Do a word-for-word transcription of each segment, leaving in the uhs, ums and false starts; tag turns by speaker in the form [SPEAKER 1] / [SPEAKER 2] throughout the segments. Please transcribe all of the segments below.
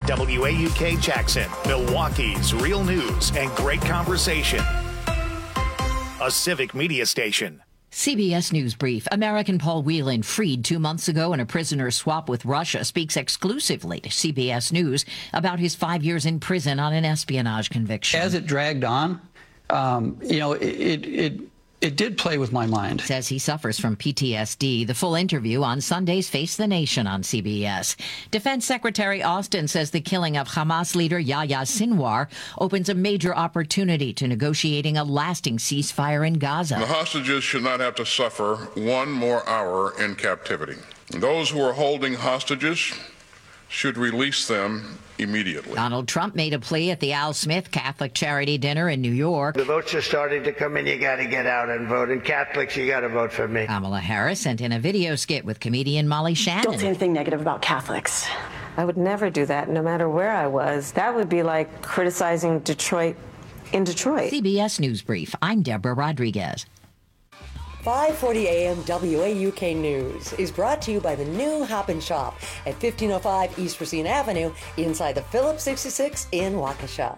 [SPEAKER 1] W A U K Jackson, Milwaukee's real news and great conversation. A Civic Media station.
[SPEAKER 2] C B S News Brief. American Paul Whelan, freed two months ago in a prisoner swap with Russia, speaks exclusively to C B S News about his five years in prison on an espionage conviction.
[SPEAKER 3] As it dragged on, um, you know, it, it, it It did play with my mind.
[SPEAKER 2] Says he suffers from P T S D. The full interview on Sunday's Face the Nation on C B S. Defense Secretary Austin says the killing of Hamas leader Yahya Sinwar opens a major opportunity to negotiating a lasting ceasefire in Gaza.
[SPEAKER 4] The hostages should not have to suffer one more hour in captivity. Those who are holding hostages should release them immediately.
[SPEAKER 2] Donald Trump made a plea at the Al Smith Catholic Charity Dinner in New York.
[SPEAKER 5] The votes are starting to come in. You got to get out and vote. And Catholics, you got to vote for me.
[SPEAKER 2] Kamala Harris sent in a video skit with comedian Molly Shannon.
[SPEAKER 6] Don't say anything negative about Catholics.
[SPEAKER 7] I would never do that, no matter where I was. That would be like criticizing Detroit in Detroit.
[SPEAKER 2] C B S News Brief. I'm Deborah Rodriguez.
[SPEAKER 8] five forty a.m. W A U K News is brought to you by the new Hop and Shop at fifteen oh five East Racine Avenue inside the Phillips sixty-six in Waukesha.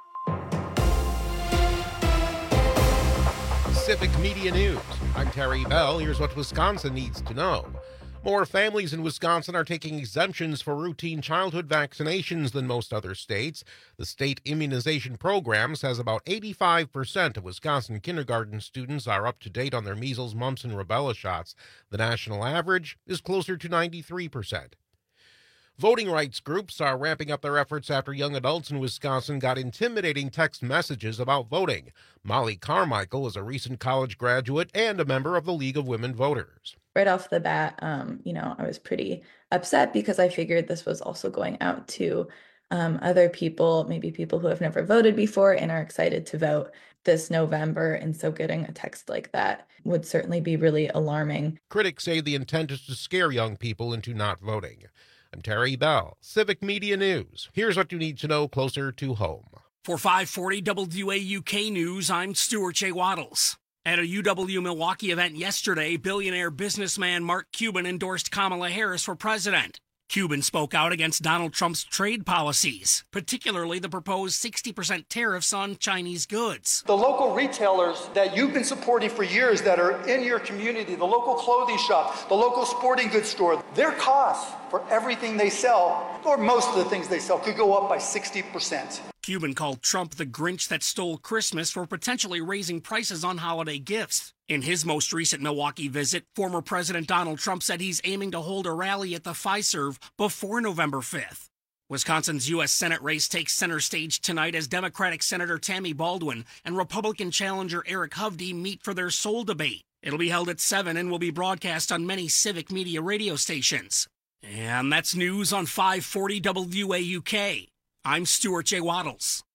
[SPEAKER 9] Civic Media News. I'm Terry Bell. Here's what Wisconsin needs to know. More families in Wisconsin are taking exemptions for routine childhood vaccinations than most other states. The state immunization program says about eighty-five percent of Wisconsin kindergarten students are up to date on their measles, mumps, and rubella shots. The national average is closer to ninety-three percent. Voting rights groups are ramping up their efforts after young adults in Wisconsin got intimidating text messages about voting. Molly Carmichael is a recent college graduate and a member of the League of Women Voters.
[SPEAKER 10] Right off the bat, um, you know, I was pretty upset because I figured this was also going out to um, other people, maybe people who have never voted before and are excited to vote this November. And so getting a text like that would certainly be really alarming.
[SPEAKER 9] Critics say the intent is to scare young people into not voting. I'm Terry Bell, Civic Media News. Here's what you need to know closer to home.
[SPEAKER 11] For five forty W A U K News, I'm Stuart J. Waddles. At a U W Milwaukee event yesterday, billionaire businessman Mark Cuban endorsed Kamala Harris for president. Cuban spoke out against Donald Trump's trade policies, particularly the proposed sixty percent tariffs on Chinese goods.
[SPEAKER 12] The local retailers that you've been supporting for years that are in your community, the local clothing shop, the local sporting goods store, their costs for everything they sell, or most of the things they sell, could go up by sixty percent.
[SPEAKER 11] Cuban called Trump the Grinch that stole Christmas for potentially raising prices on holiday gifts. In his most recent Milwaukee visit, former President Donald Trump said he's aiming to hold a rally at the Fiserv before November fifth. Wisconsin's U S Senate race takes center stage tonight as Democratic Senator Tammy Baldwin and Republican challenger Eric Hovde meet for their sole debate. It'll be held at seven and will be broadcast on many Civic Media radio stations. And that's news on five forty W A U K. I'm Stuart J. Waddles.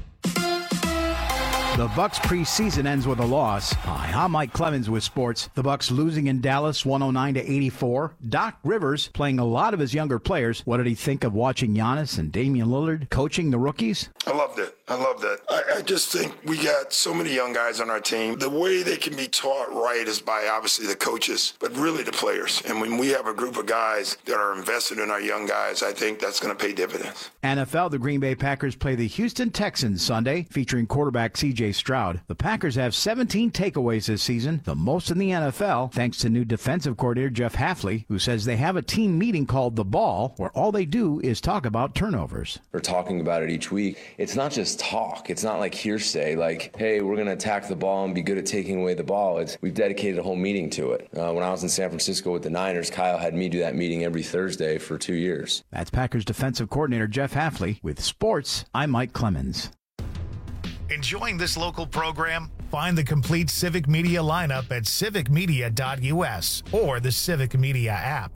[SPEAKER 13] The Bucs preseason ends with a loss. Hi, I'm Mike Clemens with sports. The Bucs losing in Dallas one oh nine to eighty-four. Doc Rivers playing a lot of his younger players. What did he think of watching Giannis and Damian Lillard coaching the rookies?
[SPEAKER 14] I loved it. I loved it. I, I just think we got so many young guys on our team. The way they can be taught right is by obviously the coaches, but really the players. And when we have a group of guys that are invested in our young guys, I think that's going to pay dividends.
[SPEAKER 13] N F L, the Green Bay Packers play the Houston Texans Sunday, featuring quarterback C J Stroud. The Packers have seventeen takeaways this season, the most in the N F L, thanks to new defensive coordinator Jeff Hafley, who says they have a team meeting called The Ball, where all they do is talk about turnovers.
[SPEAKER 15] We're talking about it each week. It's not just talk. It's not like hearsay, like, hey, we're going to attack the ball and be good at taking away the ball. It's we've dedicated a whole meeting to it. Uh, when I was in San Francisco with the Niners, Kyle had me do that meeting every Thursday for two years.
[SPEAKER 13] That's Packers defensive coordinator Jeff Hafley. With sports, I'm Mike Clemens.
[SPEAKER 1] Enjoying this local program? Find the complete Civic Media lineup at civic media dot u s or the Civic Media app.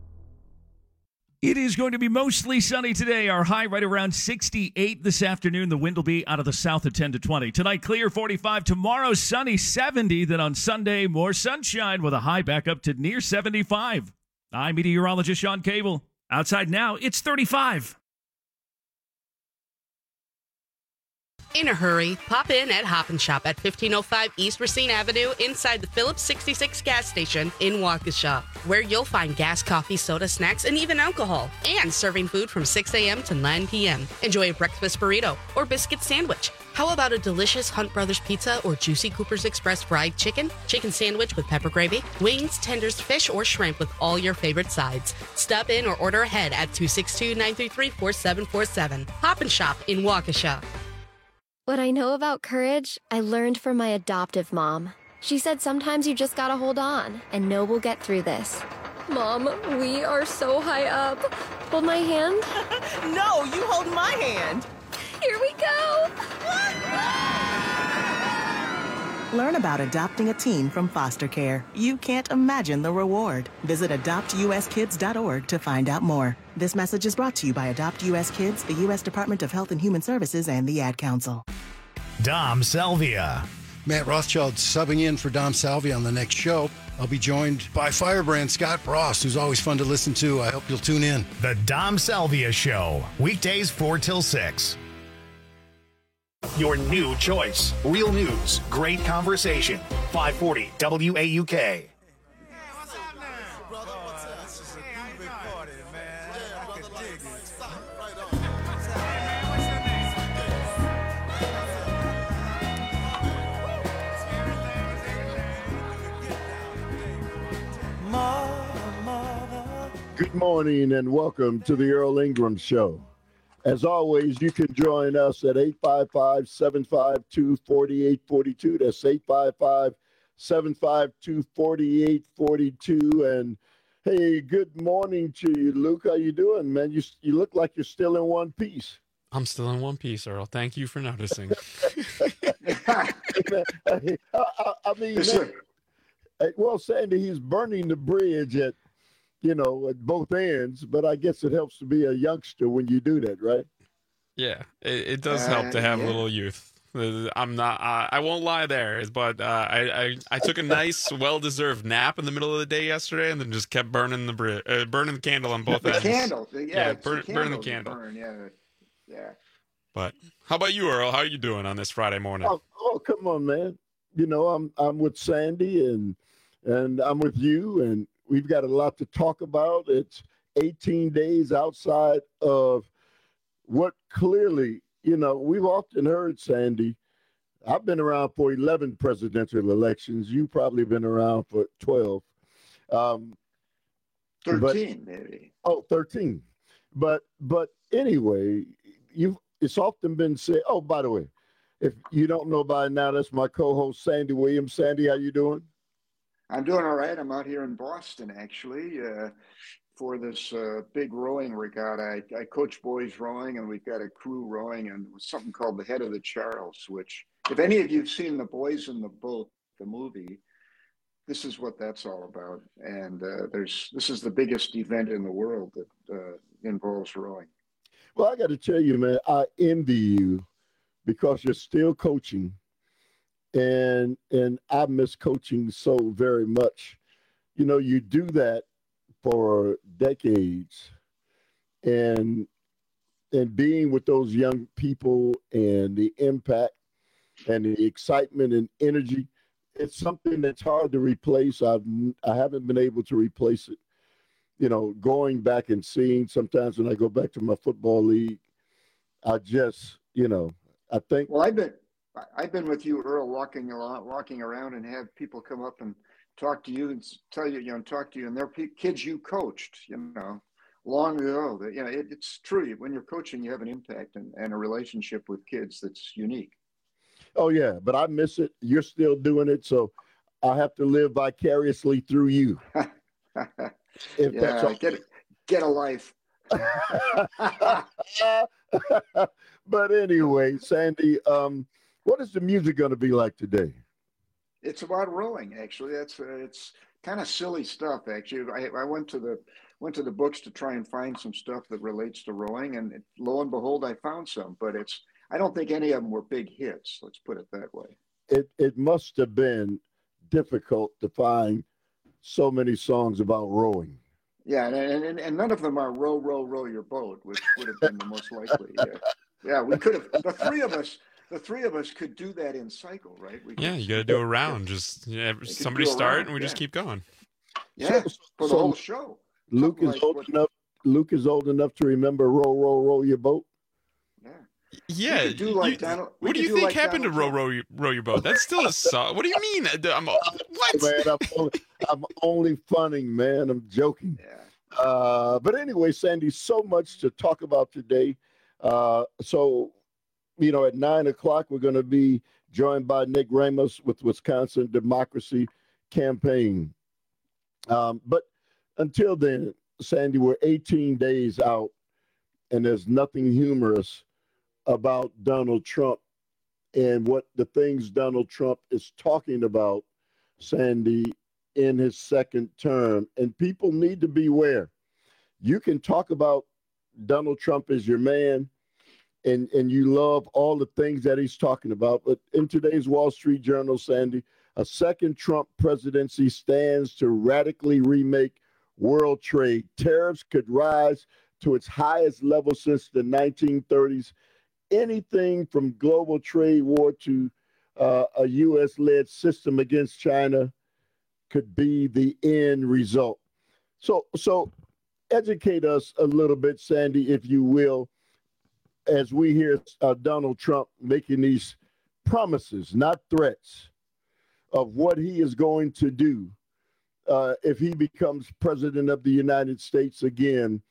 [SPEAKER 16] It is going to be mostly sunny today. Our high right around sixty-eight this afternoon. The wind will be out of the south at ten to twenty. Tonight, clear forty-five. Tomorrow, sunny seventy. Then on Sunday, more sunshine with a high back up to near seventy-five. I'm meteorologist Sean Cable. Outside now, it's thirty-five.
[SPEAKER 17] In a hurry, pop in at Hop and Shop at fifteen oh five East Racine Avenue inside the Phillips sixty-six gas station in Waukesha, where you'll find gas, coffee, soda, snacks, and even alcohol, and serving food from six a.m. to nine p.m. Enjoy a breakfast burrito or biscuit sandwich. How about a delicious Hunt Brothers pizza or juicy Cooper's Express fried chicken, chicken sandwich with pepper gravy, wings, tenders, fish, or shrimp with all your favorite sides? Stop in or order ahead at two six two, nine three three, four seven four seven. Hop and Shop in Waukesha.
[SPEAKER 18] What I know about courage, I learned from my adoptive mom. She said sometimes you just gotta hold on and know we'll get through this. Mom, we are so high up. Hold my hand.
[SPEAKER 19] No, you hold my hand.
[SPEAKER 18] Here we go.
[SPEAKER 19] Learn about adopting a teen from foster care. You can't imagine the reward. Visit adopt u s kids dot org to find out more. This message is brought to you by Adopt U S Kids, the U S Department of Health and Human Services, and the Ad Council.
[SPEAKER 1] Dom Salvia.
[SPEAKER 20] Matt Rothschild subbing in for Dom Salvia on the next show. I'll be joined by Firebrand Scott Frost, who's always fun to listen to. I hope you'll tune in.
[SPEAKER 1] The Dom Salvia Show, weekdays four till six. Your new choice. Real news, great conversation. five forty W A U K.
[SPEAKER 21] Good morning and welcome to the Earl Ingram Show. As always, you can join us at eight five five, seven five two, four eight four two. That's eight five five, seven five two, four eight four two. And hey, good morning to you, Luke. How you doing, man? You you look like you're still in one piece.
[SPEAKER 22] I'm still in one piece, Earl. Thank you for noticing.
[SPEAKER 21] I, I, I mean, man, well, Sandy, he's burning the bridge at, you know, at both ends, but I guess it helps to be a youngster when you do that, right?
[SPEAKER 22] Yeah, it, it does help to have
[SPEAKER 21] Uh,
[SPEAKER 22] a
[SPEAKER 21] yeah.
[SPEAKER 22] little youth. I'm not, uh, I won't lie there, but uh, I, I I took a nice, well-deserved nap in the middle of the day yesterday, and then just kept burning the bri- uh, burning the candle on both
[SPEAKER 23] The
[SPEAKER 22] ends.
[SPEAKER 23] candle, yeah,
[SPEAKER 22] yeah,
[SPEAKER 23] it's
[SPEAKER 22] burn,
[SPEAKER 23] the
[SPEAKER 22] burning the
[SPEAKER 23] candle
[SPEAKER 22] candle.
[SPEAKER 23] you burn, yeah, yeah.
[SPEAKER 22] But how about you, Earl? How are you doing on this Friday morning?
[SPEAKER 21] Oh, oh, come on, man. You know, I'm I'm with Sandy and and I'm with you, and we've got a lot to talk about. It's eighteen days outside of what clearly, you know, we've often heard, Sandy, I've been around for eleven presidential elections. You've probably been around for twelve. Um,
[SPEAKER 23] thirteen,
[SPEAKER 21] but,
[SPEAKER 23] maybe.
[SPEAKER 21] Oh, thirteen. But but anyway, you it's often been said, oh, by the way, if you don't know by now, that's my co-host, Sandy Williams. Sandy, how you doing?
[SPEAKER 23] I'm doing all right. I'm out here in Boston, actually, uh, for this uh, big rowing regatta. I, I coach boys rowing, and we've got a crew rowing, and something called the Head of the Charles, which, if any of you have seen The Boys in the Boat, the movie, this is what that's all about. And uh, there's this is the biggest event in the world that uh, involves rowing.
[SPEAKER 21] Well, I got to tell you, man, I envy you because you're still coaching. And and I miss coaching so very much. You know, you do that for decades, and and being with those young people and the impact and the excitement and energy, it's something that's hard to replace. I've I haven't been able to replace it. You know, going back and seeing sometimes when I go back to my football league, I just, you know, I think.
[SPEAKER 23] Well, I've been. I've been with you, Earl, walking around, walking around, and have people come up and talk to you and tell you, you know, talk to you, and they're pe- kids you coached, you know, long ago. That, you know, it, it's true. When you're coaching, you have an impact and, and a relationship with kids that's unique.
[SPEAKER 21] Oh yeah, but I miss it. You're still doing it, so I have to live vicariously through you. If
[SPEAKER 23] yeah,
[SPEAKER 21] that's all.
[SPEAKER 23] get get a life.
[SPEAKER 21] But anyway, Sandy, um, what is the music going to be like today?
[SPEAKER 23] It's about rowing, actually. That's uh, it's kind of silly stuff, actually. I, I went to the went to the books to try and find some stuff that relates to rowing, and it, lo and behold, I found some. But it's I don't think any of them were big hits. Let's put it that way.
[SPEAKER 21] It it must have been difficult to find so many songs about rowing.
[SPEAKER 23] Yeah, and and, and none of them are row, row, row your boat, which would have been the most likely. Yeah, yeah we could have the three of us. the three of us could do that in cycle, right? We
[SPEAKER 22] Yeah,
[SPEAKER 23] could,
[SPEAKER 22] you got to do a round. Just yeah, somebody
[SPEAKER 23] do a
[SPEAKER 22] start
[SPEAKER 23] round,
[SPEAKER 22] and we
[SPEAKER 23] yeah.
[SPEAKER 22] just keep going.
[SPEAKER 23] Yeah,
[SPEAKER 21] So-
[SPEAKER 23] for the
[SPEAKER 21] so
[SPEAKER 23] whole show.
[SPEAKER 21] Luke
[SPEAKER 23] Something
[SPEAKER 21] is
[SPEAKER 23] like
[SPEAKER 21] old
[SPEAKER 23] what-
[SPEAKER 21] enough. Luke is old enough to remember row, row, row your boat.
[SPEAKER 22] Yeah.
[SPEAKER 23] We could do like
[SPEAKER 22] you-
[SPEAKER 23] Donald- we
[SPEAKER 22] what do
[SPEAKER 23] could
[SPEAKER 22] you
[SPEAKER 23] do
[SPEAKER 22] think
[SPEAKER 23] like
[SPEAKER 22] happened
[SPEAKER 23] Donald
[SPEAKER 22] to row,
[SPEAKER 23] Trump.
[SPEAKER 22] row, your- row your boat? That's still a song. What do you mean? I'm, what?
[SPEAKER 21] Man, I'm only, I'm only funning, man. I'm joking. Uh, but anyway, Sandy, so much to talk about today. Uh, so, you know, at nine o'clock, we're going to be joined by Nick Ramos with Wisconsin Democracy Campaign. Um, but until then, Sandy, we're eighteen days out, and there's nothing humorous about Donald Trump and what the things Donald Trump is talking about, Sandy, in his second term. And people need to beware. You can talk about Donald Trump as your man, and, and you love all the things that he's talking about. But in today's Wall Street Journal, Sandy, a second Trump presidency stands to radically remake world trade. Tariffs could rise to its highest level since the nineteen thirties. Anything from global trade war to uh, a U S-led system against China could be the end result. So, so educate us a little bit, Sandy, if you will, as we hear uh, Donald Trump making these promises, not threats, of what he is going to do uh, if he becomes president of the United States again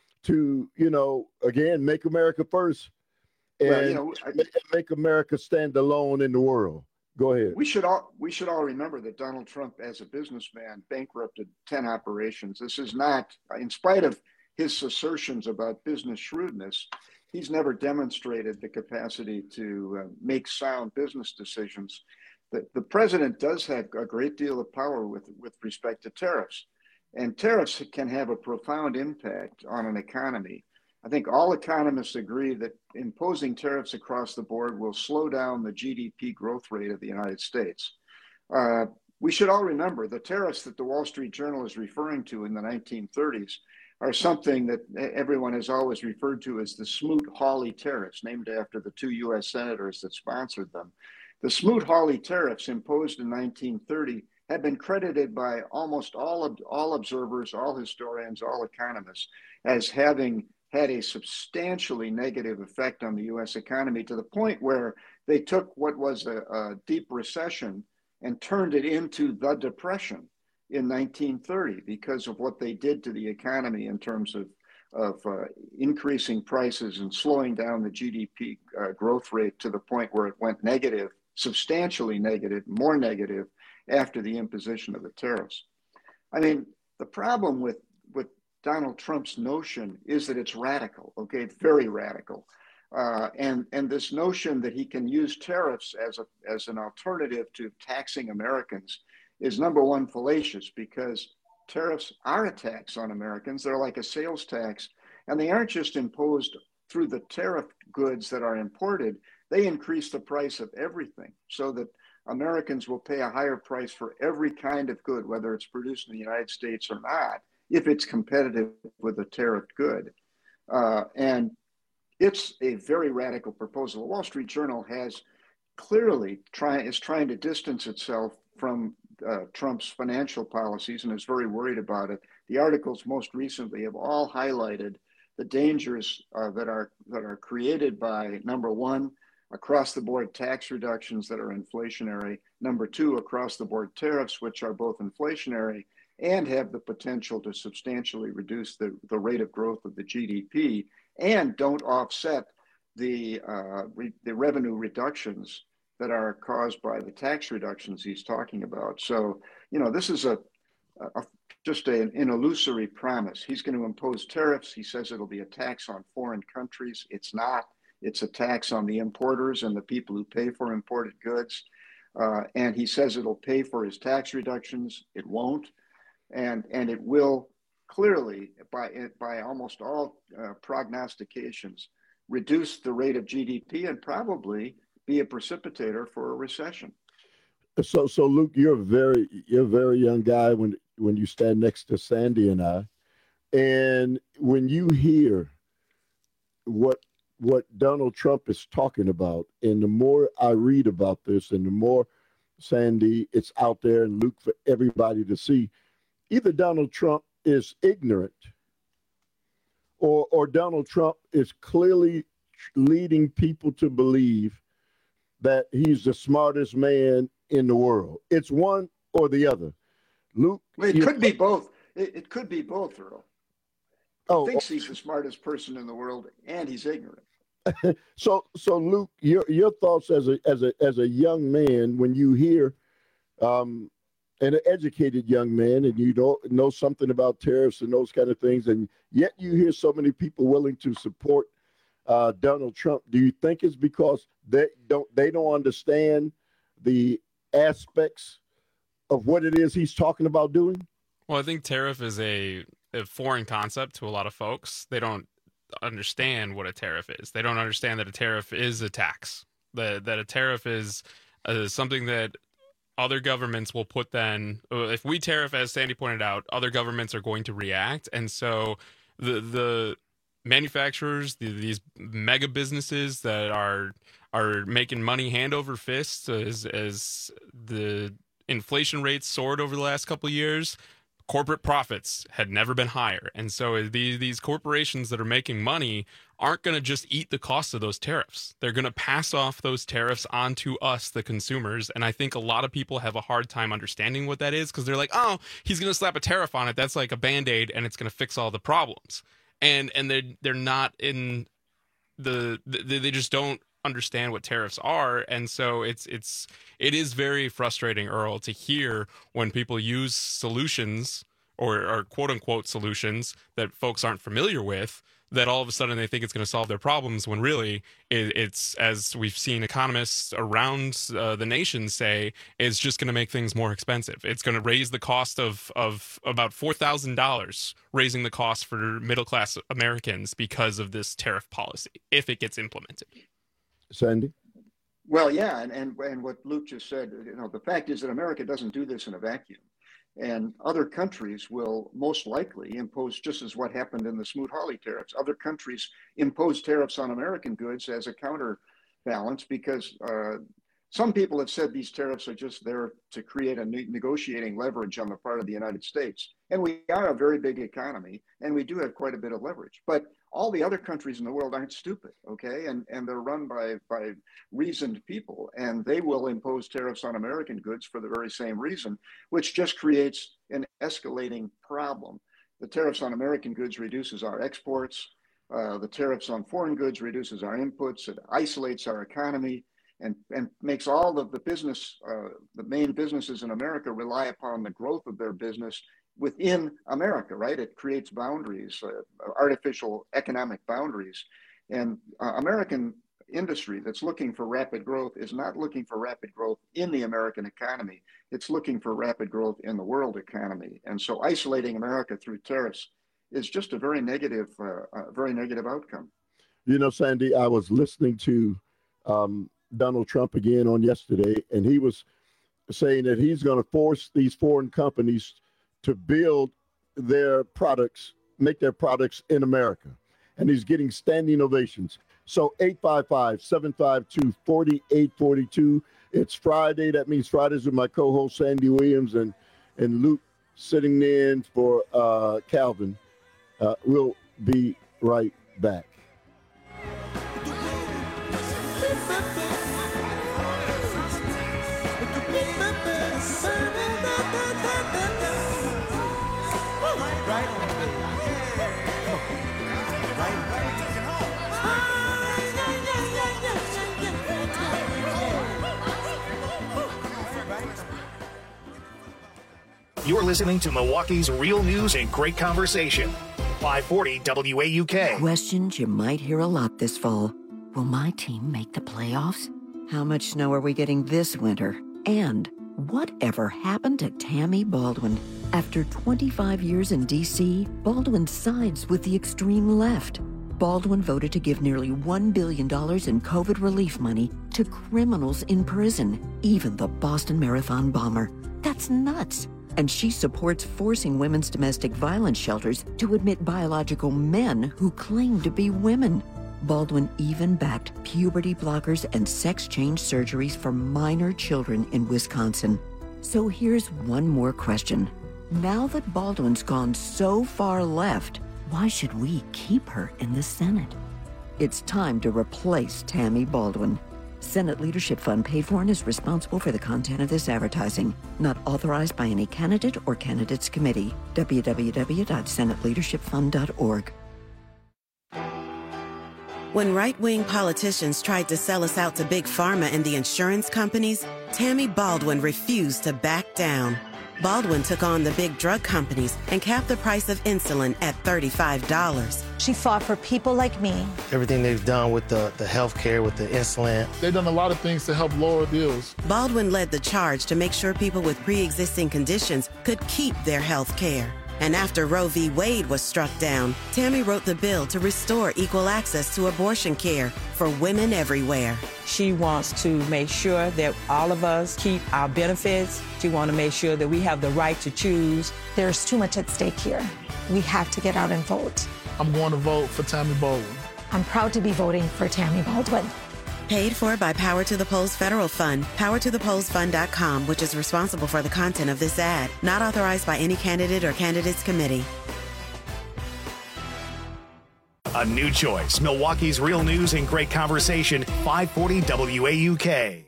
[SPEAKER 21] to, you know, again, make America first. And
[SPEAKER 23] Well, you know, I-
[SPEAKER 21] make America stand alone in the world. Go ahead.
[SPEAKER 23] We should all we should all remember that Donald Trump, as a businessman, bankrupted ten operations. This is not, in spite of his assertions about business shrewdness, he's never demonstrated the capacity to uh, make sound business decisions. The, the president does have a great deal of power with with respect to tariffs, and tariffs can have a profound impact on an economy. I think all economists agree that imposing tariffs across the board will slow down the G D P growth rate of the United States. Uh, we should all remember the tariffs that the Wall Street Journal is referring to in the nineteen thirties are something that everyone has always referred to as the Smoot-Hawley tariffs, named after the two U S senators that sponsored them. The Smoot-Hawley tariffs imposed in nineteen thirty have been credited by almost all of all observers, all historians, all economists as having had a substantially negative effect on the U S economy, to the point where they took what was a, a deep recession and turned it into the Depression in nineteen thirty because of what they did to the economy in terms of, of uh, increasing prices and slowing down the G D P uh, growth rate to the point where it went negative, substantially negative, more negative after the imposition of the tariffs. I mean, the problem with, with Donald Trump's notion is that it's radical, okay? It's very radical. Uh, and, and this notion that he can use tariffs as, a, as an alternative to taxing Americans is, number one, fallacious, because tariffs are a tax on Americans. They're like a sales tax, and they aren't just imposed through the tariff goods that are imported. They increase the price of everything so that Americans will pay a higher price for every kind of good, whether it's produced in the United States or not, if it's competitive with a tariffed good. Uh, and it's a very radical proposal. The Wall Street Journal has clearly try, is trying to distance itself from uh, Trump's financial policies and is very worried about it. The articles most recently have all highlighted the dangers uh, that are that are created by, number one, across the board tax reductions that are inflationary, number two, across the board tariffs, which are both inflationary and have the potential to substantially reduce the, the rate of growth of the G D P, and don't offset the, uh, re, the revenue reductions that are caused by the tax reductions he's talking about. So, you know, this is a, a just a, an illusory promise. He's going to impose tariffs. He says it'll be a tax on foreign countries. It's not. It's a tax on the importers and the people who pay for imported goods. Uh, and he says it'll pay for his tax reductions. It won't. And, and it will clearly, by, by almost all uh, prognostications, reduce the rate of G D P and probably be a precipitator for a recession.
[SPEAKER 21] So, so Luke, you're a very, you're a very young guy when when you stand next to Sandy and I, and when you hear what what Donald Trump is talking about, and the more I read about this, and the more, Sandy, it's out there, and Luke, for everybody to see, either Donald Trump is ignorant or, or Donald Trump is clearly leading people to believe that he's the smartest man in the world. It's one or the other. Luke,
[SPEAKER 23] well, it
[SPEAKER 21] you,
[SPEAKER 23] could be both. It, it could be both, Earl. He
[SPEAKER 21] oh,
[SPEAKER 23] thinks he's the smartest person in the world, and he's ignorant.
[SPEAKER 21] so, so Luke, your your thoughts as a as a as a young man when you hear, um, an educated young man, and you don't know something about tariffs and those kind of things, and yet you hear so many people willing to support uh, Donald Trump. Do you think it's because they don't they don't understand the aspects of what it is he's talking about doing?
[SPEAKER 22] Well, I think tariff is a, a foreign concept to a lot of folks. They don't understand what a tariff is. They don't understand that a tariff is a tax, that, that a tariff is uh, something that other governments will put then. If we tariff, as Sandy pointed out, other governments are going to react. And so the the manufacturers, the, these mega businesses that are are making money hand over fist as, as the inflation rates soared over the last couple of years, corporate profits had never been higher. And so these, these corporations that are making money aren't going to just eat the cost of those tariffs. They're going to pass off those tariffs onto us, the consumers. And I think a lot of people have a hard time understanding what that is because they're like, oh, he's going to slap a tariff on it. That's like a Band-Aid and it's going to fix all the problems. And and they're, they're not in the, the, they just don't understand what tariffs are. And so it's it's it is very frustrating, Earl, to hear when people use solutions or, or quote unquote solutions that folks aren't familiar with, that all of a sudden they think it's going to solve their problems when really it, it's, as we've seen economists around uh, the nation say, is just going to make things more expensive. It's going to raise the cost of, of about four thousand dollars, raising the cost for middle-class Americans because of this tariff policy, if it gets implemented.
[SPEAKER 21] Sandy?
[SPEAKER 23] Well, yeah, and, and and what Luke just said, you know, the fact is that America doesn't do this in a vacuum. And other countries will most likely impose, just as what happened in the Smoot-Hawley tariffs, other countries impose tariffs on American goods as a counterbalance because uh, some people have said these tariffs are just there to create a ne- negotiating leverage on the part of the United States. And we are a very big economy, and we do have quite a bit of leverage. But all the other countries in the world aren't stupid, okay? And and they're run by, by reasoned people, and they will impose tariffs on American goods for the very same reason, which just creates an escalating problem. The tariffs on American goods reduces our exports. Uh, the tariffs on foreign goods reduces our inputs. It isolates our economy and, and makes all of the business, uh, the main businesses in America rely upon the growth of their business within America, right? It creates boundaries, uh, artificial economic boundaries. And uh, American industry that's looking for rapid growth is not looking for rapid growth in the American economy. It's looking for rapid growth in the world economy. And so isolating America through tariffs is just a very negative, uh, uh, very negative outcome.
[SPEAKER 21] You know, Sandy, I was listening to um, Donald Trump again on yesterday, and he was saying that he's going to force these foreign companies to build their products, make their products in America. And he's getting standing ovations. So eight five five, seven five two, four eight four two. It's Friday. That means Fridays with my co-host Sandy Williams and, and Luke sitting in for uh, Calvin. Uh, we'll be right back.
[SPEAKER 1] You're listening to Milwaukee's Real News and Great Conversation. five forty W A U K.
[SPEAKER 3] Questions you might hear a lot this fall. Will my team make the playoffs? How much snow are we getting this winter? And whatever happened to Tammy Baldwin? After twenty-five years in D C, Baldwin sides with the extreme left. Baldwin voted to give nearly one billion dollars in COVID relief money to criminals in prison, even the Boston Marathon bomber. That's nuts. And she supports forcing women's domestic violence shelters to admit biological men who claim to be women. Baldwin even backed puberty blockers and sex change surgeries for minor children in Wisconsin. So here's one more question. Now that Baldwin's gone so far left, why should we keep her in the Senate? It's time to replace Tammy Baldwin. Senate Leadership Fund paid for and is responsible for the content of this advertising. Not authorized by any candidate or candidates committee. w w w dot senate leadership fund dot org.
[SPEAKER 4] When right-wing politicians tried to sell us out to Big Pharma and the insurance companies, Tammy Baldwin refused to back down. Baldwin took on the big drug companies and capped the price of insulin at thirty-five dollars.
[SPEAKER 5] She fought for people like me.
[SPEAKER 6] Everything they've done with the, the health care, with the insulin.
[SPEAKER 24] They've done a lot of things to help lower bills.
[SPEAKER 4] Baldwin led the charge to make sure people with pre-existing conditions could keep their health care. And after Roe v. Wade was struck down, Tammy wrote the bill to restore equal access to abortion care for women everywhere.
[SPEAKER 25] She wants to make sure that all of us keep our benefits. She wants to make sure that we have the right to choose.
[SPEAKER 5] There's too much at stake here. We have to get out and vote.
[SPEAKER 24] I'm going to vote for Tammy Baldwin.
[SPEAKER 5] I'm proud to be voting for Tammy Baldwin.
[SPEAKER 4] Paid for by Power to the Polls Federal Fund, power to the polls fund dot com, which is responsible for the content of this ad. Not authorized by any candidate or candidates committee.
[SPEAKER 1] A new choice. Milwaukee's real news and great conversation. five forty W A U K.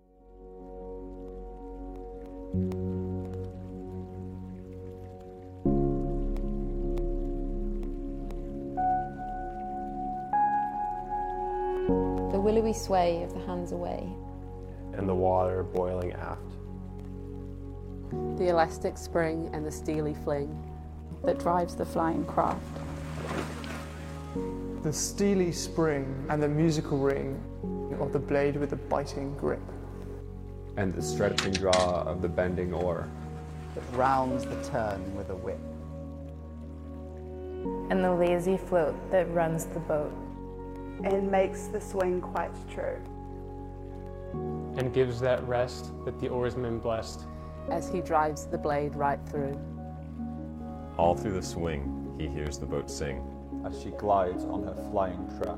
[SPEAKER 26] The willowy sway of the hands away.
[SPEAKER 27] And the water boiling aft.
[SPEAKER 28] The elastic spring and the steely fling
[SPEAKER 29] that drives the flying craft.
[SPEAKER 30] The steely spring and the musical ring of the blade with the biting grip.
[SPEAKER 27] And the stretching draw of the bending oar.
[SPEAKER 31] That rounds the turn with a whip.
[SPEAKER 32] And the lazy float that runs the boat.
[SPEAKER 33] And makes the swing quite true.
[SPEAKER 34] And gives that rest that the oarsman blessed.
[SPEAKER 28] As he drives the blade right through.
[SPEAKER 35] All through the swing, he hears the boat sing.
[SPEAKER 36] As she glides on her flying track.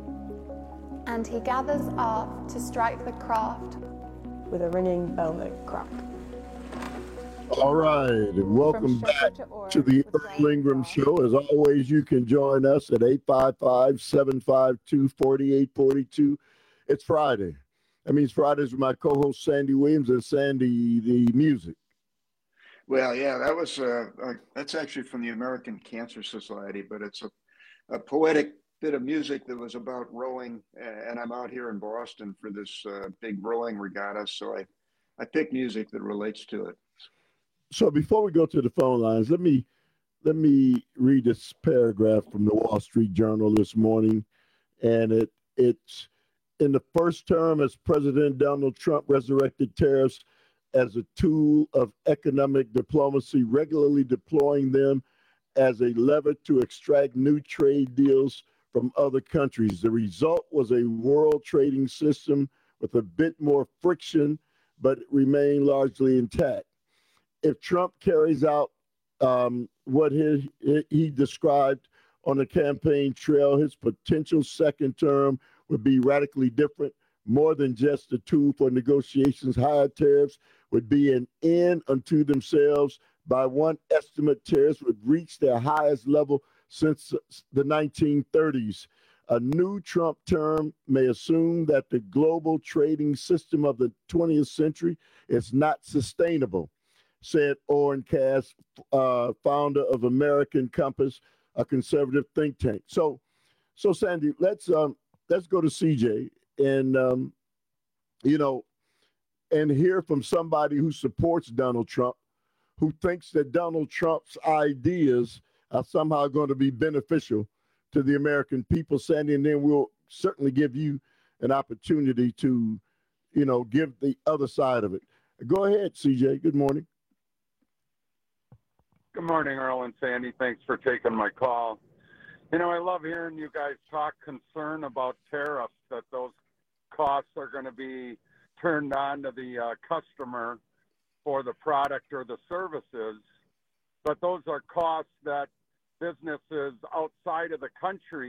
[SPEAKER 37] And he gathers aft to strike the craft.
[SPEAKER 38] With a ringing bell-neck crack.
[SPEAKER 21] All right, and welcome back to, to the Earl Ingram Show. As always, you can join us at eight five five, seven five two, four eight four two. It's Friday. That means Fridays with my co-host Sandy Williams and Sandy the Music.
[SPEAKER 23] Well, yeah, that was uh, uh, that's actually from the American Cancer Society, but it's a, a poetic bit of music that was about rowing, and I'm out here in Boston for this uh, big rowing regatta, so I, I picked music that relates to it.
[SPEAKER 21] So before we go to the phone lines, let me let me read this paragraph from the Wall Street Journal this morning, and it it's in the first term as President Donald Trump resurrected tariffs as a tool of economic diplomacy, regularly deploying them as a lever to extract new trade deals from other countries. The result was a world trading system with a bit more friction, but it remained largely intact. If Trump carries out um, what he, he described on the campaign trail, his potential second term would be radically different. More than just a tool for negotiations, higher tariffs would be an end unto themselves. By one estimate, tariffs would reach their highest level since the nineteen thirties. A new Trump term may assume that the global trading system of the twentieth century is not sustainable, said Oren Cass, uh, founder of American Compass, a conservative think tank. So, so Sandy, let's um, let's go to C J and um, you know, and hear from somebody who supports Donald Trump, who thinks that Donald Trump's ideas are somehow going to be beneficial to the American people. Sandy, and then we'll certainly give you an opportunity to, you know, give the other side of it. Go ahead, C J. Good morning.
[SPEAKER 39] Good morning, Earl and Sandy. Thanks for taking my call. You know, I love hearing you guys talk concern about tariffs, that those costs are going to be turned on to the uh, customer for the product or the services. But those are costs that businesses outside of the country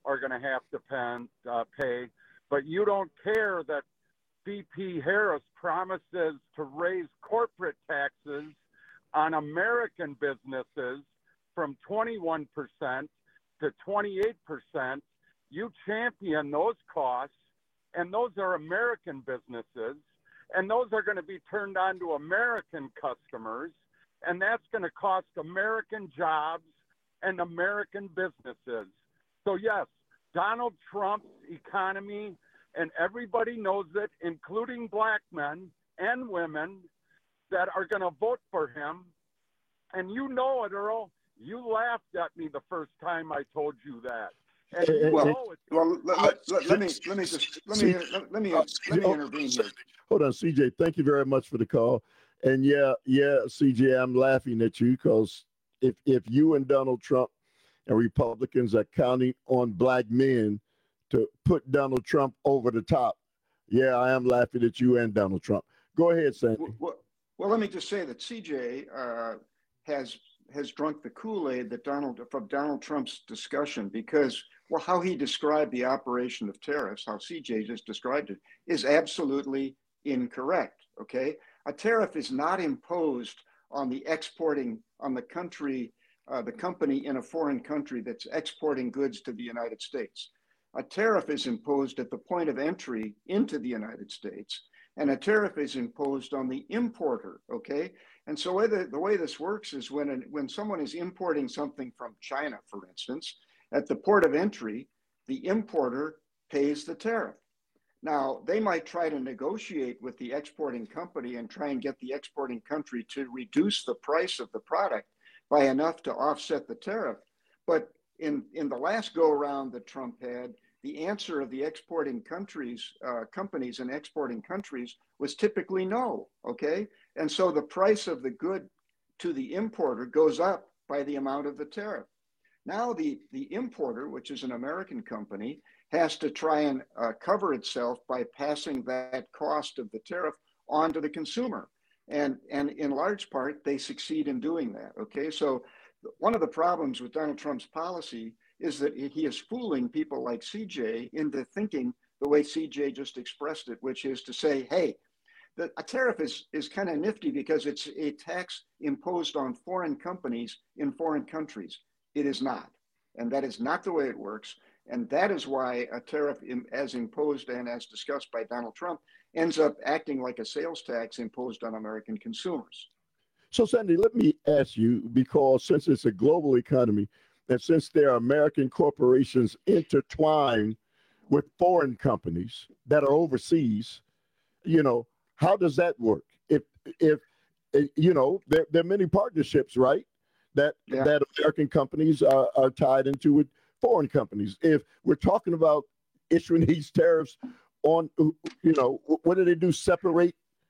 [SPEAKER 39] are going to have to pen, uh, pay. But you don't care that V P Harris promises to raise corporate taxes on American businesses from twenty-one percent to twenty-eight percent. You champion those costs, and those are American businesses, and those are going to be turned on to American customers, and that's going to cost American jobs and American businesses. So, yes, Donald Trump's economy, and everybody knows it, including black men and women that are going to vote for him. And you know it, Earl. You laughed at me the first time I told you that. And you
[SPEAKER 23] well,
[SPEAKER 39] know it.
[SPEAKER 23] well let, let, let, let me let me just let me let, let me let me intervene here.
[SPEAKER 21] Hold on, C J. Thank you very much for the call. And yeah, yeah, C J, I'm laughing at you because if if you and Donald Trump and Republicans are counting on black men to put Donald Trump over the top, yeah, I am laughing at you and Donald Trump. Go ahead, Sandy.
[SPEAKER 23] Well, well, well let me just say that C J uh, has has drunk the Kool-Aid that Donald from Donald Trump's discussion, because well, how he described the operation of tariffs, how C J just described it, is absolutely incorrect. Okay, a tariff is not imposed on the exporting on the country, uh, the company in a foreign country that's exporting goods to the United States. A tariff is imposed at the point of entry into the United States, and a tariff is imposed on the importer. Okay, and so way the, the way this works is when an, when someone is importing something from China, for instance, at the port of entry, the importer pays the tariff. Now, they might try to negotiate with the exporting company and try and get the exporting country to reduce the price of the product by enough to offset the tariff. But in, in the last go-around that Trump had, the answer of the exporting countries, uh, companies in exporting countries was typically no, okay? And so the price of the good to the importer goes up by the amount of the tariff. Now the, the importer, which is an American company, has to try and uh, cover itself by passing that cost of the tariff on to the consumer. And, and in large part, they succeed in doing that, okay? So one of the problems with Donald Trump's policy is that he is fooling people like C J into thinking the way C J just expressed it, which is to say, hey, the, a tariff is, is kind of nifty because it's a tax imposed on foreign companies in foreign countries. It is not. And that is not the way it works. And that is why a tariff in, as imposed and as discussed by Donald Trump ends up acting like a sales tax imposed on American consumers.
[SPEAKER 21] So, Sandy, let me ask you, because since it's a global economy, and since there are American corporations intertwined with foreign companies that are overseas, you know, how does that work? If, if you know, there, there are many partnerships, right? That yeah. that American companies are, are tied into with foreign companies. If we're talking about issuing these tariffs on, you know, what do they do? Separate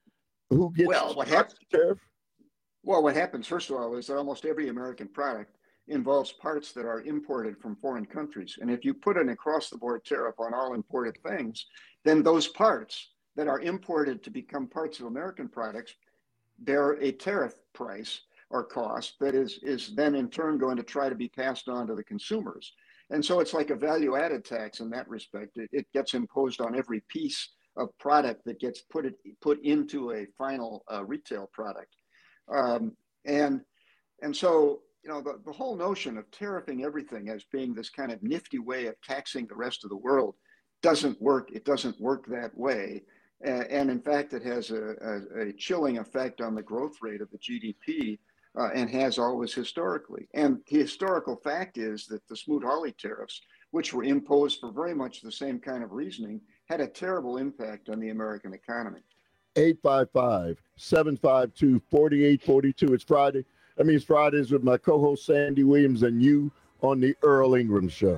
[SPEAKER 21] who gets
[SPEAKER 23] well, what happens?
[SPEAKER 21] Tariff?
[SPEAKER 23] Well, what happens, first of all, is that almost every American product involves parts that are imported from foreign countries. And if you put an across-the-board tariff on all imported things, then those parts that are imported to become parts of American products bear a tariff price or cost that is, is then in turn going to try to be passed on to the consumers. And so it's like a value-added tax in that respect. It, it gets imposed on every piece of product that gets put, it, put into a final uh, retail product. Um, and, and so, you know, the, the whole notion of tariffing everything as being this kind of nifty way of taxing the rest of the world doesn't work. It doesn't work that way. Uh, and in fact, it has a, a, a chilling effect on the growth rate of the G D P uh, and has always historically. And the historical fact is that the Smoot-Hawley tariffs, which were imposed for very much the same kind of reasoning, had a terrible impact on the American economy.
[SPEAKER 21] eight five five, seven five two, four eight four two. It's Friday. That means Fridays with my co-host Sandy Williams and you on the Earl Ingram Show.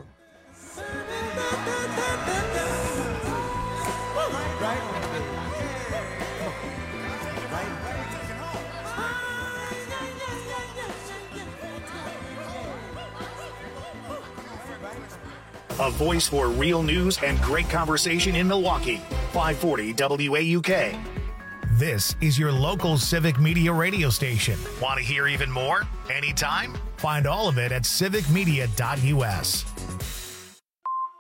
[SPEAKER 1] A voice for real news and great conversation in Milwaukee. five forty W A U K. This is your local civic media radio station. Want to hear even more? Anytime? Find all of it at civic media dot U S.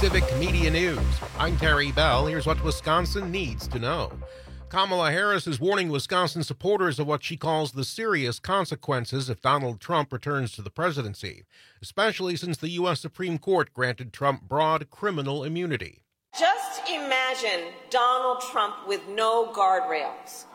[SPEAKER 2] Civic Media News. I'm Terry Bell. Here's what Wisconsin needs to know. Kamala Harris is warning Wisconsin supporters of what she calls the serious consequences if Donald Trump returns to the presidency, especially since the U S Supreme Court granted Trump broad criminal immunity.
[SPEAKER 3] Just imagine Donald Trump with no guardrails,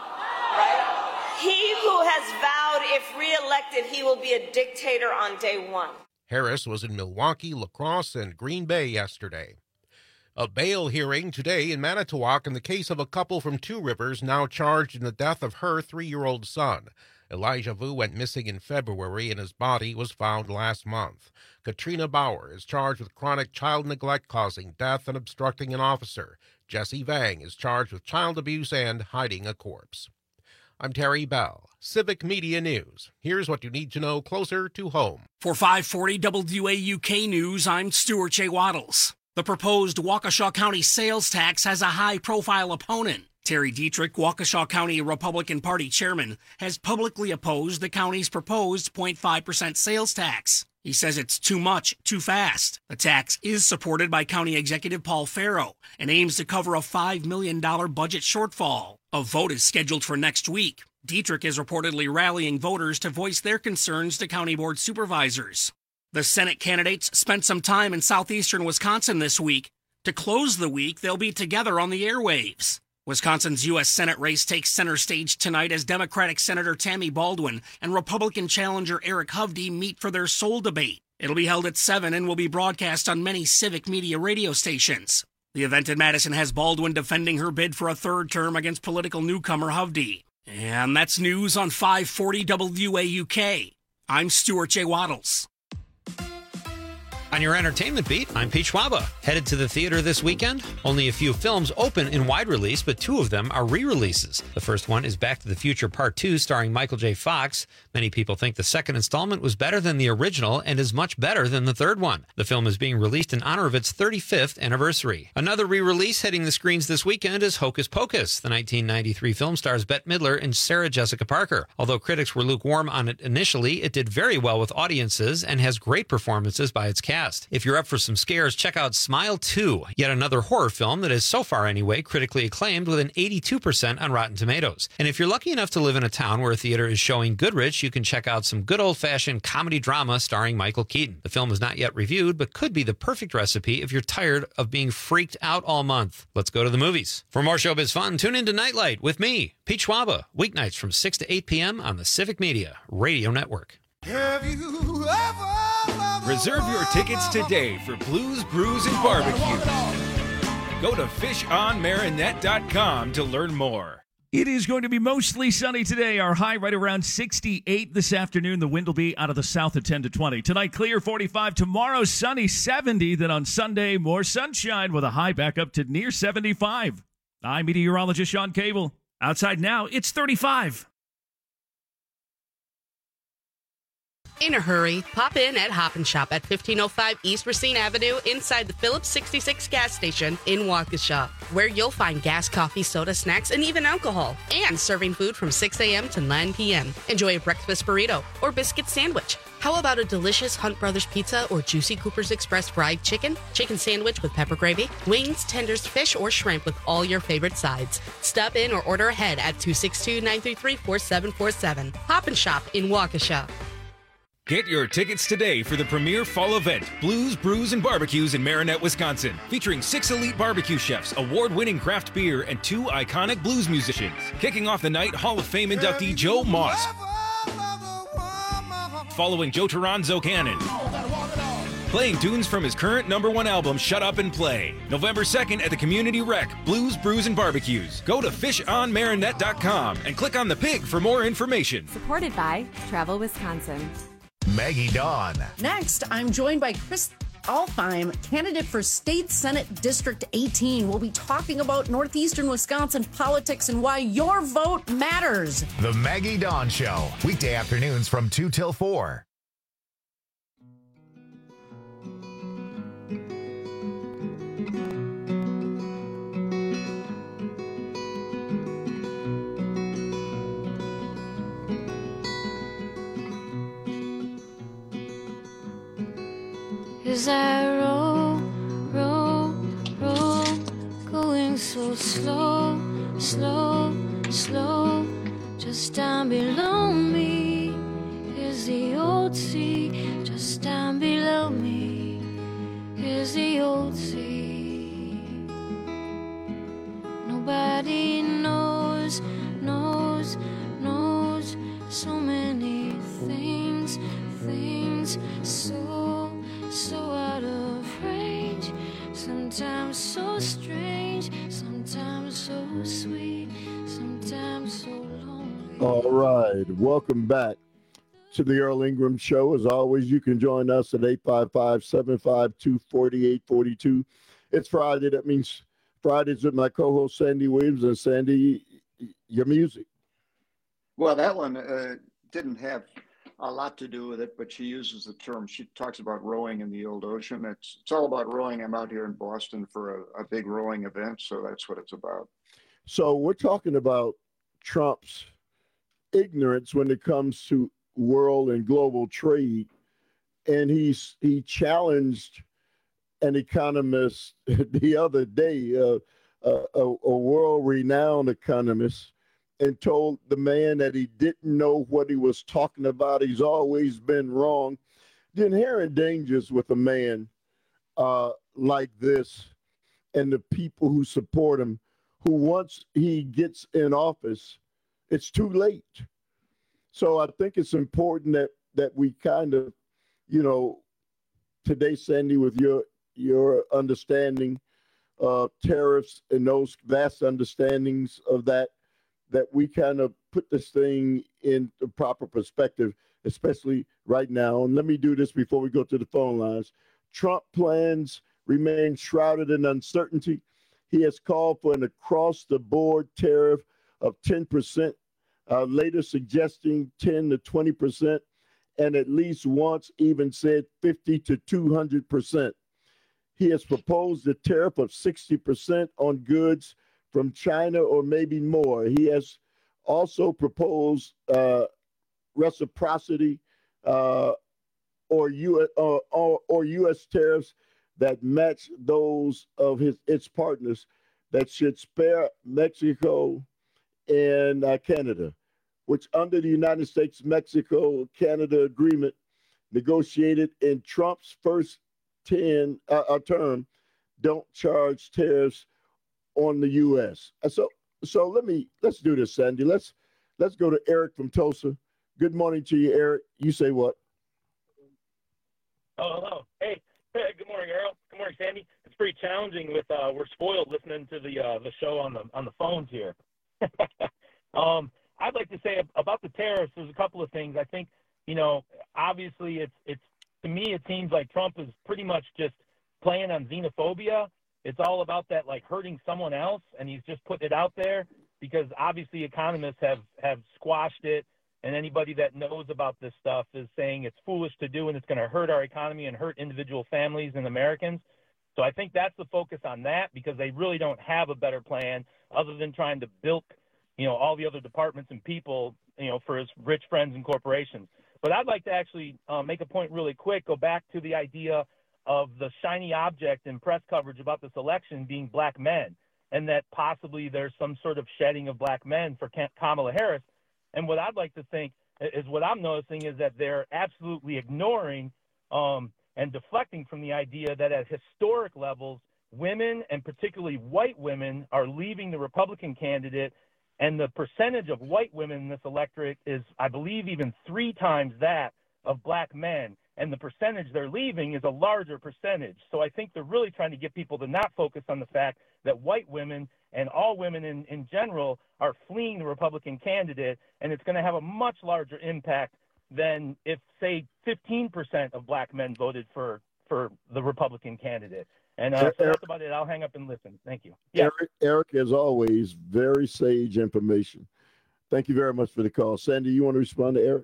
[SPEAKER 3] right? He who has vowed if reelected he will be a dictator on day one.
[SPEAKER 2] Harris was in Milwaukee, La Crosse, and Green Bay yesterday. A bail hearing today in Manitowoc in the case of a couple from Two Rivers now charged in the death of her three-year-old son. Elijah Vu went missing in February and his body was found last month. Katrina Bauer is charged with chronic child neglect causing death and obstructing an officer. Jesse Vang is charged with child abuse and hiding a corpse. I'm Terry Bell, Civic Media News. Here's what you need to know closer to home.
[SPEAKER 6] For five forty W A U K News, I'm Stuart J. Waddles. The proposed Waukesha County sales tax has a high-profile opponent. Terry Dietrich, Waukesha County Republican Party chairman, has publicly opposed the county's proposed zero point five percent sales tax. He says it's too much, too fast. The tax is supported by County Executive Paul Farrow and aims to cover a five million dollars budget shortfall. A vote is scheduled for next week. Dietrich is reportedly rallying voters to voice their concerns to county board supervisors. The Senate candidates spent some time in southeastern Wisconsin this week. To close the week, they'll be together on the airwaves. Wisconsin's U S Senate race takes center stage tonight as Democratic Senator Tammy Baldwin and Republican challenger Eric Hovde meet for their sole debate. It'll be held at seven and will be broadcast on many Civic Media radio stations. The event in Madison has Baldwin defending her bid for a third term against political newcomer Hovde. And that's news on five forty W A U K. I'm Stuart J. Waddles.
[SPEAKER 7] On your entertainment beat, I'm Pete Schwaba. Headed to the theater this weekend? Only a few films open in wide release, but two of them are re-releases. The first one is Back to the Future Part two, starring Michael J. Fox. Many people think the second installment was better than the original and is much better than the third one. The film is being released in honor of its thirty-fifth anniversary. Another re-release hitting the screens this weekend is Hocus Pocus. The nineteen ninety-three film stars Bette Midler and Sarah Jessica Parker. Although critics were lukewarm on it initially, it did very well with audiences and has great performances by its cast. If you're up for some scares, check out Smile two, yet another horror film that is, so far anyway, critically acclaimed with an eighty-two percent on Rotten Tomatoes. And if you're lucky enough to live in a town where a theater is showing Goodrich, you can check out some good old-fashioned comedy drama starring Michael Keaton. The film is not yet reviewed, but could be the perfect recipe if you're tired of being freaked out all month. Let's go to the movies. For more showbiz fun, tune into Nightlight with me, Pete Schwaba, weeknights from six to eight p.m. on the Civic Media Radio Network.
[SPEAKER 8] Have you ever Reserve your tickets today for Blues, Brews, and Barbecues. Go to fish on marinette dot com to learn more.
[SPEAKER 9] It is going to be mostly sunny today. Our high right around sixty-eight this afternoon. The wind will be out of the south at ten to twenty. Tonight, clear forty-five. Tomorrow, sunny seventy. Then on Sunday, more sunshine with a high back up to near seventy-five. I'm meteorologist Sean Cable. Outside now, it's thirty-five.
[SPEAKER 10] In a hurry, pop in at Hop and Shop at fifteen oh five East Racine Avenue inside the Phillips sixty-six gas station in Waukesha, where you'll find gas, coffee, soda, snacks, and even alcohol, and serving food from six a.m. to nine p.m. Enjoy a breakfast burrito or biscuit sandwich. How about a delicious Hunt Brothers pizza or juicy Cooper's Express fried chicken, chicken sandwich with pepper gravy, wings, tenders, fish, or shrimp with all your favorite sides? Stop in or order ahead at two six two, nine three three, four seven four seven. Hop and Shop in Waukesha.
[SPEAKER 8] Get your tickets today for the premier fall event, Blues, Brews, and Barbecues in Marinette, Wisconsin, featuring six elite barbecue chefs, award-winning craft beer, and two iconic blues musicians. Kicking off the night, Hall of Fame inductee Joe Moss, following Joe Toronzo Cannon, playing tunes from his current number one album, Shut Up and Play. November second at the Community Rec, Blues, Brews, and Barbecues. Go to fish on marinette dot com and click on the pig for more information.
[SPEAKER 11] Supported by Travel Wisconsin.
[SPEAKER 1] Maggie Dawn.
[SPEAKER 12] Next, I'm joined by Chris Alfheim, candidate for State Senate District eighteen. We'll be talking about northeastern Wisconsin politics and why your vote matters.
[SPEAKER 1] The Maggie Dawn Show, weekday afternoons from two till four.
[SPEAKER 13] As I roll, roll
[SPEAKER 4] so slow, slow, slow. Just down below me is the old sea. Just down below me is the old sea. Nobody knows, knows, knows so many things, things so, so out of range. Sometimes so strange, sometimes so sweet, sometimes so lonely.
[SPEAKER 21] All right, welcome back to the Earl Ingram Show. As always, you can join us at eight five five, seven five two, four eight four two. It's Friday. That means Fridays with my co-host Sandy Williams. And Sandy, your music.
[SPEAKER 23] Well, that one uh, didn't have a lot to do with it, but she uses the term. She talks about rowing in the old ocean. It's it's all about rowing. I'm out here in Boston for a, a big rowing event, so that's what it's about.
[SPEAKER 21] So we're talking about Trump's ignorance when it comes to world and global trade, and he's he challenged an economist the other day, uh, a, a, a world-renowned economist, and told the man that he didn't know what he was talking about. He's always been wrong. The inherent dangers with a man uh, like this and the people who support him, who once he gets in office, it's too late. So I think it's important that that we kind of, you know, today, Sandy, with your your understanding of tariffs and those vast understandings of that, that we kind of put this thing in the proper perspective, especially right now. And let me do this before we go to the phone lines. Trump plans remain shrouded in uncertainty. He has called for an across-the-board tariff of ten percent, uh, later suggesting ten to twenty percent, and at least once even said fifty to two hundred percent. He has proposed a tariff of sixty percent on goods from China or maybe more. He has also proposed uh, reciprocity uh, or, U- uh, or, or U S tariffs that match those of his its partners that should spare Mexico and uh, Canada, which under the United States-Mexico-Canada agreement negotiated in Trump's first ten uh, uh, term, don't charge tariffs on the U S. So, so let me let's do this, Sandy. Let's let's go to Eric from Tulsa. Good morning to you, Eric. You say what?
[SPEAKER 5] Oh, hello. Hey, hey good morning, Earl. Good morning, Sandy. It's pretty challenging with uh, we're spoiled listening to the uh, the show on the on the phones here. um, I'd like to say about the tariffs. There's a couple of things. I think you know, obviously, it's it's to me it seems like Trump is pretty much just playing on xenophobia. It's all about that, like, hurting someone else, and he's just putting it out there because obviously economists have, have squashed it, and anybody that knows about this stuff is saying it's foolish to do and it's going to hurt our economy and hurt individual families and Americans. So I think that's the focus on that because they really don't have a better plan other than trying to bilk, you know, all the other departments and people, you know, for his rich friends and corporations. But I'd like to actually uh, make a point really quick, go back to the idea of the shiny object in press coverage about this election being black men, and that possibly there's some sort of shedding of black men for Kamala Harris. And what I'd like to think is what I'm noticing is that they're absolutely ignoring um, and deflecting from the idea that at historic levels, women, and particularly white women, are leaving the Republican candidate, and the percentage of white women in this electorate is, I believe, even three times that of black men. And the percentage they're leaving is a larger percentage. So I think they're really trying to get people to not focus on the fact that white women and all women in, in general are fleeing the Republican candidate, and it's going to have a much larger impact than if, say, fifteen percent of black men voted for, for the Republican candidate. And uh, so that's about it. I'll hang up and listen. Thank you. Yeah.
[SPEAKER 21] Eric, Eric, as always, very sage information. Thank you very much for the call. Sandy, you want to respond to Eric?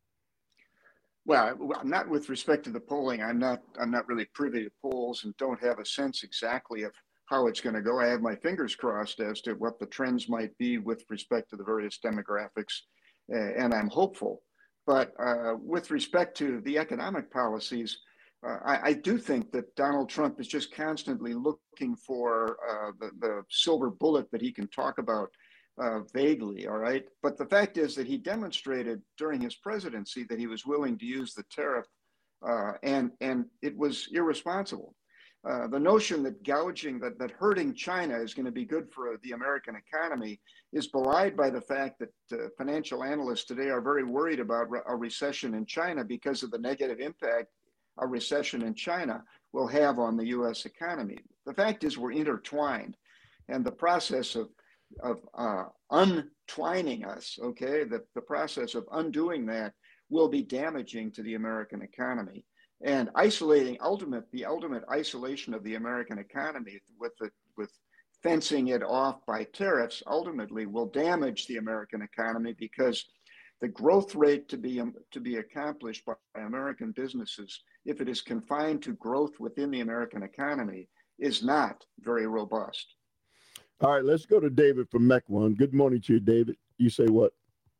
[SPEAKER 23] Well, not with respect to the polling. I'm not I'm not really privy to polls and don't have a sense exactly of how it's going to go. I have my fingers crossed as to what the trends might be with respect to the various demographics, uh, and I'm hopeful. But uh, with respect to the economic policies, uh, I, I do think that Donald Trump is just constantly looking for uh, the, the silver bullet that he can talk about uh, vaguely, all right? But the fact is that he demonstrated during his presidency that he was willing to use the tariff, uh, and, and it was irresponsible. Uh, the notion that gouging, that, that hurting China is going to be good for the American economy is belied by the fact that uh, financial analysts today are very worried about re- a recession in China because of the negative impact a recession in China will have on the U S economy. The fact is we're intertwined, and the process of, of uh, untwining us, okay, the, the process of undoing that will be damaging to the American economy. And isolating ultimate the ultimate isolation of the American economy with the with fencing it off by tariffs ultimately will damage the American economy, because the growth rate to be um, to be accomplished by American businesses, if it is confined to growth within the American economy, is not very robust.
[SPEAKER 21] All right, let's go to David from Mequon. Good morning to you, David. You say what?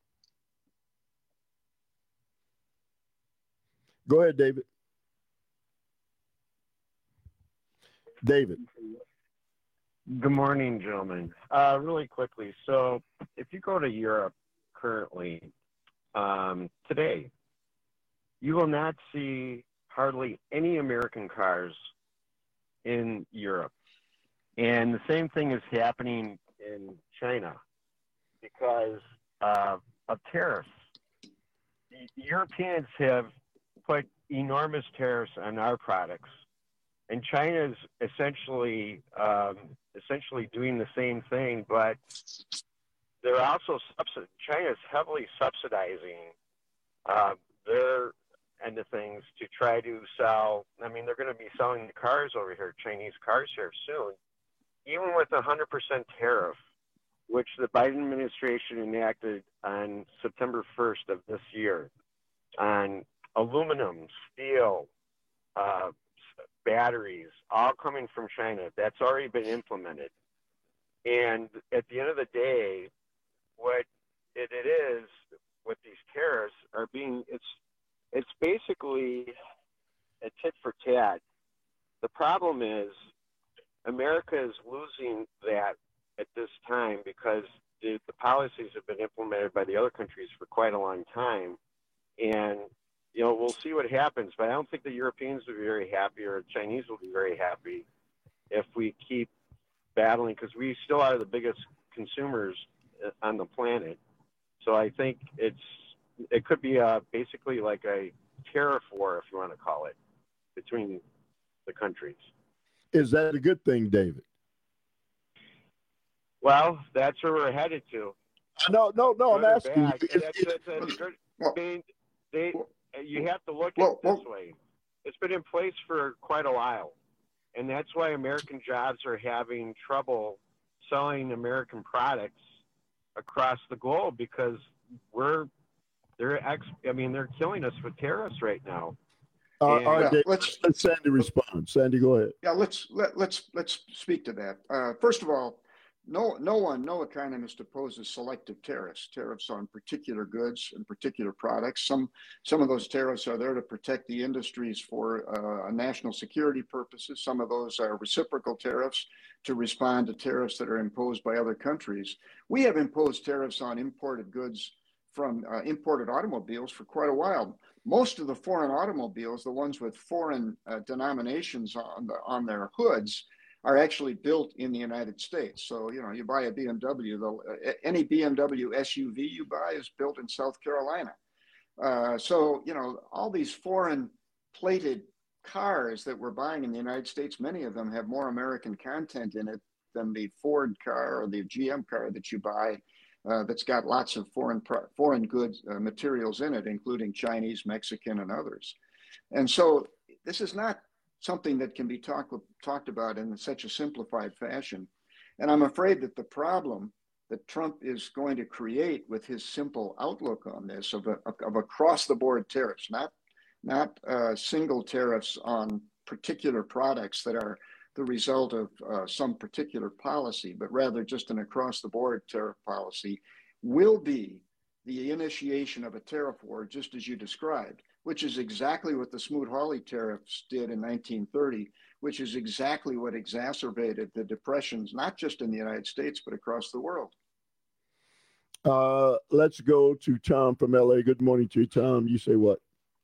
[SPEAKER 21] Go ahead, David. David.
[SPEAKER 13] Good morning, gentlemen. Uh, really quickly, so if you go to Europe currently, um, today, you will not see hardly any American cars in Europe. And the same thing is happening in China because uh, of tariffs. The Europeans have put enormous tariffs on our products. And China is essentially um, essentially doing the same thing, but they're also subsid- China is heavily subsidizing uh, their end of things to try to sell. I mean, they're going to be selling the cars over here, Chinese cars here soon, even with a one hundred percent tariff, which the Biden administration enacted on September first of this year on aluminum, steel, uh, batteries, all coming from China. That's already been implemented. And at the end of the day, what it, it is with these tariffs are being, it's, it's basically a tit for tat. The problem is America is losing that at this time because the, the policies have been implemented by the other countries for quite a long time. And you know, we'll see what happens, but I don't think the Europeans will be very happy or the Chinese will be very happy if we keep battling, because we still are the biggest consumers on the planet. So I think it's it could be a, basically like a tariff war, if you want to call it, between the countries.
[SPEAKER 21] Is that a good thing, David?
[SPEAKER 13] Well, that's where we're headed to.
[SPEAKER 21] No, no, no, I'm asking you.
[SPEAKER 13] That's, that's, that's good. I mean, they... You have to look at
[SPEAKER 23] well,
[SPEAKER 13] it this
[SPEAKER 23] well,
[SPEAKER 13] way. It's been in place for quite a while. And that's why American jobs are having trouble selling American products across the globe, because we're, they're ex, I mean, they're killing us with tariffs right now.
[SPEAKER 21] Uh, all right,
[SPEAKER 23] well,
[SPEAKER 21] Dave,
[SPEAKER 23] let's
[SPEAKER 21] let Sandy respond. Sandy, go ahead.
[SPEAKER 23] Yeah, let's let, let's let's speak to that. Uh, first of all, no no one, no economist opposes selective tariffs, tariffs on particular goods and particular products. Some some of those tariffs are there to protect the industries for uh, national security purposes. Some of those are reciprocal tariffs to respond to tariffs that are imposed by other countries. We have imposed tariffs on imported goods from uh, imported automobiles for quite a while. Most of the foreign automobiles, the ones with foreign uh, denominations on the on their hoods, are actually built in the United States. So, you know, you buy a B M W, the, any B M W S U V you buy is built in South Carolina. Uh, so, you know, all these foreign plated cars that we're buying in the United States, many of them have more American content in it than the Ford car or the G M car that you buy uh, that's got lots of foreign, foreign goods uh, materials in it, including Chinese, Mexican, and others. And so this is not something that can be talk, talked about in such a simplified fashion. And I'm afraid that the problem that Trump is going to create with his simple outlook on this of, a, of across-the-board tariffs, not, not uh, single tariffs on particular products that are the result of uh, some particular policy, but rather just an across-the-board tariff policy, will be the initiation of a tariff war, just as you described. which is exactly what the Smoot-Hawley tariffs did in nineteen thirty, which is exactly what exacerbated the depressions, not just in the United States, but across the world.
[SPEAKER 21] Uh, let's go to Tom from L A. Good morning to you, Tom. You say what?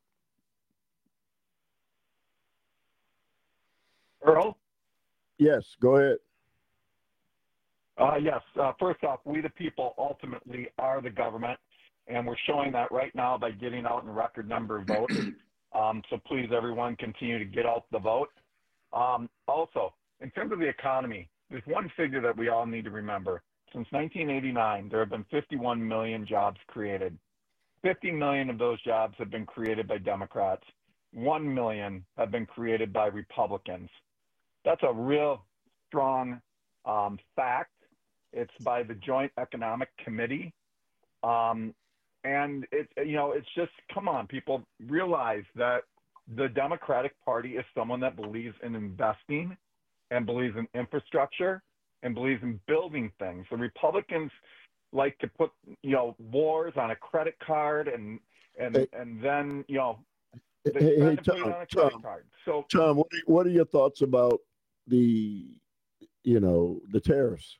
[SPEAKER 14] Earl?
[SPEAKER 21] Yes, go ahead.
[SPEAKER 14] Uh, yes. Uh, first off, we the people ultimately are the government, and we're showing that right now by getting out in record number of votes. Um, so please, everyone, continue to get out the vote. Um, also, in terms of the economy, there's one figure that we all need to remember. Since nineteen eighty-nine, there have been fifty-one million jobs created. fifty million of those jobs have been created by Democrats. one million have been created by Republicans. That's a real strong um, fact. It's by the Joint Economic Committee. Um, and it's, you know, it's just, come on, people realize that the Democratic Party is someone that believes in investing and believes in infrastructure and believes in building things. The Republicans like to put, you know, wars on a credit card and, and,
[SPEAKER 21] Hey.
[SPEAKER 14] and then, you know, they
[SPEAKER 21] Hey,
[SPEAKER 14] spend
[SPEAKER 21] hey
[SPEAKER 14] and put it
[SPEAKER 21] Tom,
[SPEAKER 14] on a credit
[SPEAKER 21] Tom,
[SPEAKER 14] card. So,
[SPEAKER 21] Tom, what are, what are your thoughts about the, you know, the tariffs?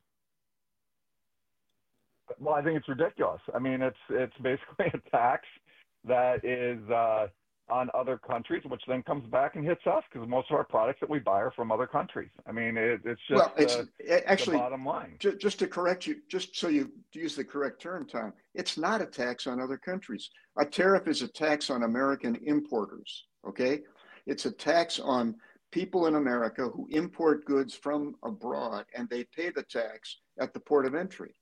[SPEAKER 14] well, I think it's ridiculous. I mean, it's it's basically a tax that is uh, on other countries, which then comes back and hits us because most of our products that we buy are from other countries. I mean, it, it's just
[SPEAKER 23] Well, it's
[SPEAKER 14] uh,
[SPEAKER 23] actually
[SPEAKER 14] the bottom line.
[SPEAKER 23] ju- just to correct you, just so you use the correct term, Tom, it's not a tax on other countries. A tariff is a tax on American importers, okay? It's a tax on people in America who import goods from abroad, and they pay the tax at the port of entry.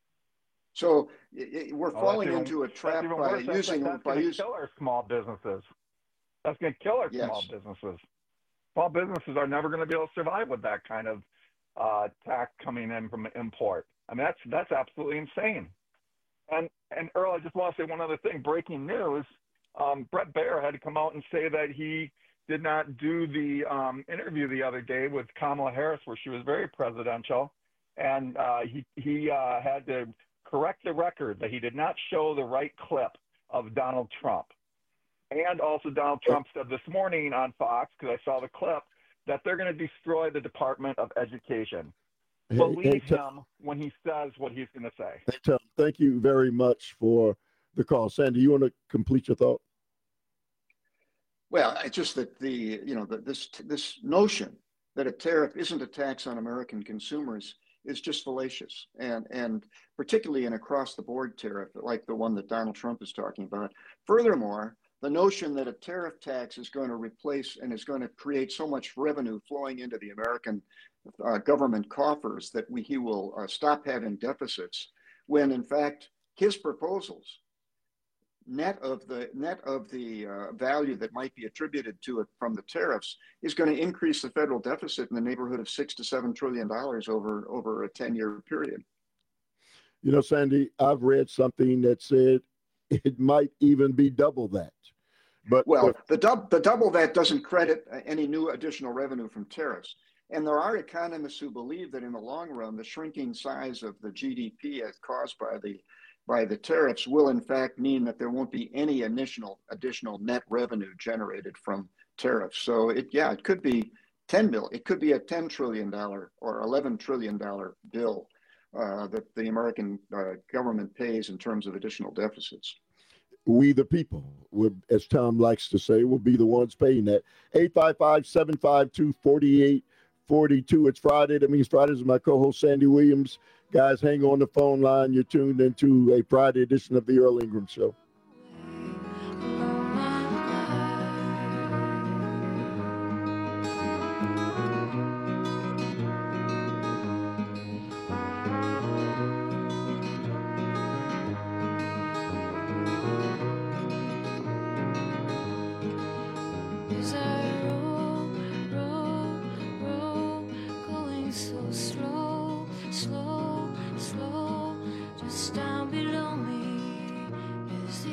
[SPEAKER 23] So i- i- we're
[SPEAKER 14] Oh, that's
[SPEAKER 23] falling
[SPEAKER 14] even-
[SPEAKER 23] into a
[SPEAKER 14] that's
[SPEAKER 23] trap
[SPEAKER 14] even
[SPEAKER 23] by
[SPEAKER 14] worse. That's-
[SPEAKER 23] using
[SPEAKER 14] that's
[SPEAKER 23] by
[SPEAKER 14] going to
[SPEAKER 23] using.
[SPEAKER 14] kill our small businesses. That's going to kill our
[SPEAKER 23] Yes.
[SPEAKER 14] small businesses. Small businesses are never going to be able to survive with that kind of uh, tax coming in from import. I mean, that's that's absolutely insane. And and Earl, I just want to say one other thing. Breaking news: um, Brett Baer had to come out and say that he did not do the um, interview the other day with Kamala Harris, where she was very presidential, and uh, he he uh, had to correct the record that he did not show the right clip of Donald Trump. And also Donald Trump said this morning on Fox, because I saw the clip, that they're going to destroy the Department of Education.
[SPEAKER 21] Hey,
[SPEAKER 14] Believe
[SPEAKER 21] hey, Tom,
[SPEAKER 14] him when he says what he's going to say.
[SPEAKER 21] hey, Tom, thank you very much for the call. Sandy, you want to complete your thought?
[SPEAKER 23] Well, it's just that the, you know, the, this this notion that a tariff isn't a tax on American consumers is just fallacious, and and particularly an across-the-board tariff like the one that Donald Trump is talking about. Furthermore, the notion that a tariff tax is going to replace and is going to create so much revenue flowing into the American uh, government coffers that we, he will uh, stop having deficits, when in fact his proposals, net of the net of the uh, value that might be attributed to it from the tariffs, is going to increase the federal deficit in the neighborhood of six to seven trillion dollars over over a ten-year period.
[SPEAKER 21] You know, Sandy, I've read something that said it might even be double that. But
[SPEAKER 23] well, the, dub, the double that doesn't credit any new additional revenue from tariffs. And there are economists who believe that in the long run, the shrinking size of the G D P as caused by the by the tariffs will in fact mean that there won't be any additional additional net revenue generated from tariffs. So it yeah, it could be ten bill, it could be a ten trillion dollar or eleven trillion dollar bill uh, that the American uh, government pays in terms of additional deficits.
[SPEAKER 21] We the people, would, as Tom likes to say, will be the ones paying that. eight five five, seven five two, four eight four two. It's Friday. That means Friday is my co-host, Sandy Williams. Guys, hang on the phone line. You're tuned into a Friday edition of the Earl Ingram Show.
[SPEAKER 4] As I roll, roll, roll, going so slow, slow, slow, just down below me is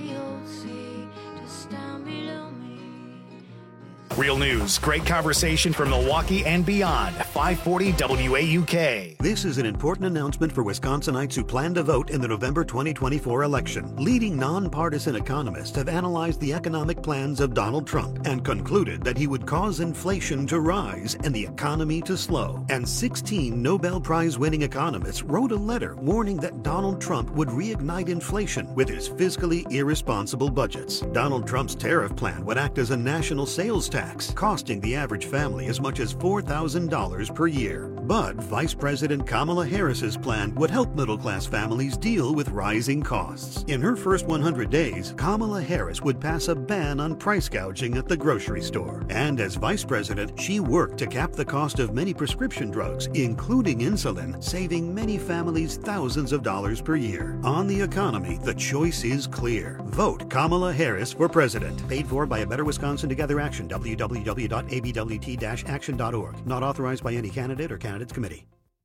[SPEAKER 1] Real news, great conversation from Milwaukee and beyond. five forty W A U K.
[SPEAKER 15] This is an important announcement for Wisconsinites who plan to vote in the November twenty twenty-four election. Leading nonpartisan economists have analyzed the economic plans of Donald Trump and concluded that he would cause inflation to rise and the economy to slow. And sixteen Nobel Prize-winning economists wrote a letter warning that Donald Trump would reignite inflation with his fiscally irresponsible budgets. Donald Trump's tariff plan would act as a national sales tax, costing the average family as much as four thousand dollars per year. But Vice President Kamala Harris's plan would help middle-class families deal with rising costs. In her first one hundred days, Kamala Harris would pass a ban on price gouging at the grocery store. And as Vice President, she worked to cap the cost of many prescription drugs, including insulin, saving many families thousands of dollars per year. On the economy, the choice is clear. Vote Kamala Harris for president. Paid for by A Better Wisconsin Together Action, w w w dot a b w t dash action dot org. Not authorized by any candidate or candidates committee.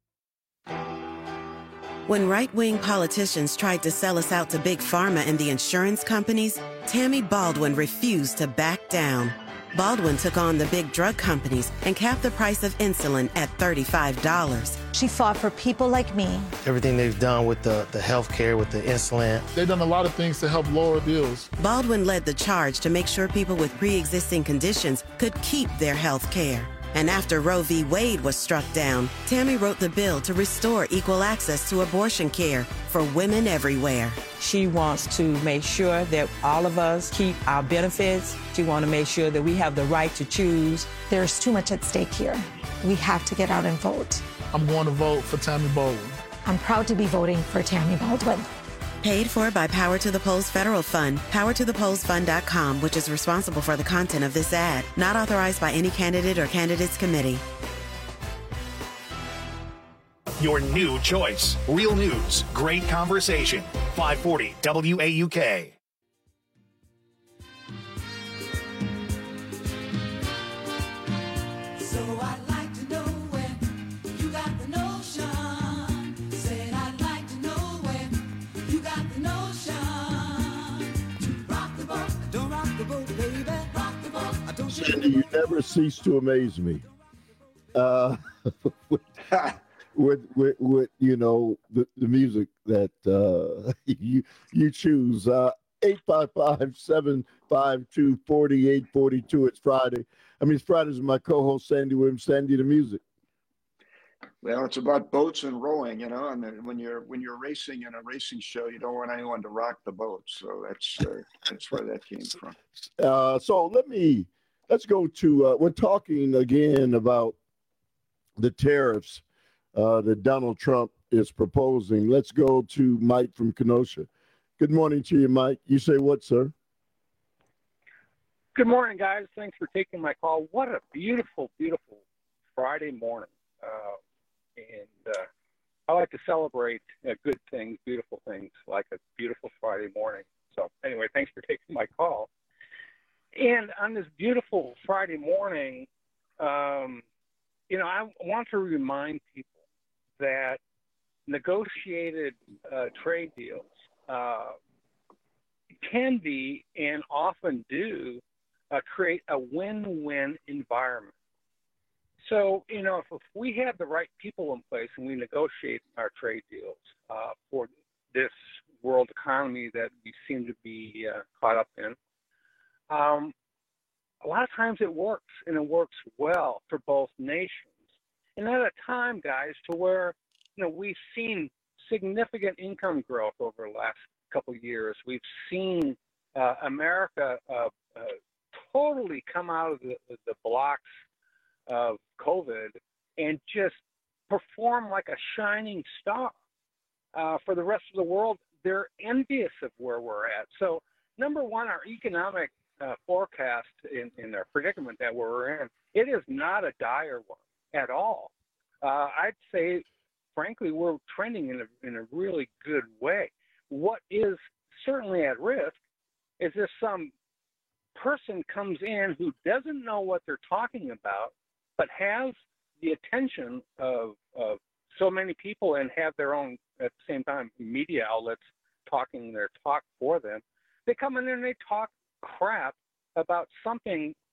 [SPEAKER 16] When right-wing politicians tried to sell us out to Big Pharma and the insurance companies, Tammy Baldwin refused to back down. Baldwin took on the big drug companies and capped the price of insulin at thirty-five dollars.
[SPEAKER 17] She fought for people like me.
[SPEAKER 18] Everything they've done with the, the health care, with the insulin.
[SPEAKER 19] They've done a lot of things to help lower bills.
[SPEAKER 16] Baldwin led the charge to make sure people with pre-existing conditions could keep their health care. And after Roe v. Wade was struck down, Tammy wrote the bill to restore equal access to abortion care for women everywhere.
[SPEAKER 20] She wants to make sure that all of us keep our benefits. She wants to make sure that we have the right to choose.
[SPEAKER 17] There's too much at stake here. We have to get out and vote.
[SPEAKER 19] I'm going to vote for Tammy Baldwin.
[SPEAKER 17] I'm proud to be voting for Tammy Baldwin.
[SPEAKER 16] Paid for by Power to the Polls Federal Fund, power to the polls fund dot com, which is responsible for the content of this ad. Not authorized by any candidate or candidates committee.
[SPEAKER 1] Your new choice. Real news, great conversation. five forty W A U K.
[SPEAKER 21] Sandy, you never cease to amaze me. Uh, with, with, with, with, you know, the, the music that uh, you you choose. Uh, eight five five, seven five two, four eight four two. It's Friday. I mean, it's Fridays with my co-host, Sandy Williams. Sandy, the music.
[SPEAKER 23] Well, it's about boats and rowing, you know, and when you're when you're racing in a racing show, you don't want anyone to rock the boat. So that's uh, that's where that came from.
[SPEAKER 21] Uh, so let me let's go to uh, we're talking again about the tariffs uh, that Donald Trump is proposing. Let's go to Mike from Kenosha. Good morning to you, Mike. You say what, sir?
[SPEAKER 22] Good morning, guys. Thanks for taking my call. What a beautiful, beautiful Friday morning. Uh, and uh, I like to celebrate uh, good things, beautiful things, like a beautiful Friday morning. So anyway, thanks for taking my call. And on this beautiful Friday morning, um, you know, I want to remind people that negotiated uh, trade deals uh, can be and often do uh, create a win-win environment. So, you know, if, if we have the right people in place and we negotiate our trade deals uh, for this world economy that we seem to be uh, caught up in, um, a lot of times it works, and it works well for both nations. And at a time, guys, to where, you know, we've seen significant income growth over the last couple of years. We've seen uh, America uh, uh, totally come out of the, the blocks of COVID and just perform like a shining star. Uh, for the rest of the world, they're envious of where we're at. So, number one, our economic uh, forecast in, in our predicament that we're in, it is not a dire one at all. Uh, I'd say, frankly, we're trending in a, in a really good way. What is certainly at risk is if some person comes in who doesn't know what they're talking about, but has the attention of, of so many people and have their own, at the same time, media outlets talking their talk for them. They come in and they talk crap about something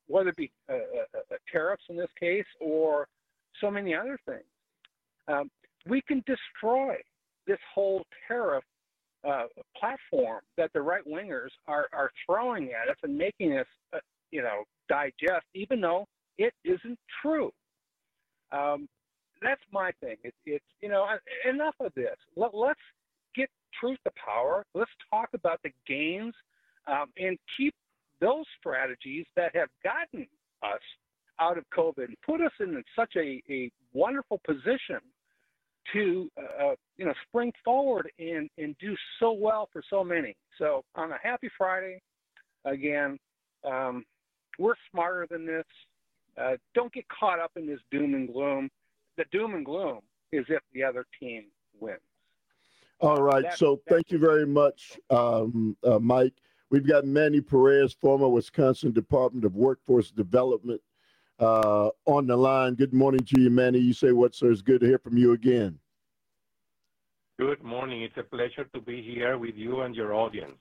[SPEAKER 22] whether it be uh, uh, tariffs in this case or so many other things. Um, we can destroy this whole tariff uh, platform that the right wingers are, are throwing at us and making us, uh, you know, digest, even though it isn't true. Um, that's my thing. It, it's, you know, enough of this. Let, let's get truth to power. Let's talk about the gains um, and keep those strategies that have gotten us out of COVID and put us in such a, a wonderful position to, uh, you know, spring forward and, and do so well for so many. So on a happy Friday, again, um, we're smarter than this. Uh, don't get caught up in this doom and gloom. The doom and gloom is if the other team wins.
[SPEAKER 21] All right.
[SPEAKER 22] That's,
[SPEAKER 21] so
[SPEAKER 22] that's
[SPEAKER 21] thank you very much, um, uh, Mike. We've got Manny Perez, former Wisconsin Department of Workforce Development, uh, on the line. Good morning to you, Manny. You say what, sir? It's good to hear from you again.
[SPEAKER 2] Good morning. It's a pleasure to be here with you and your audience.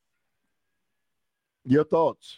[SPEAKER 21] Your thoughts?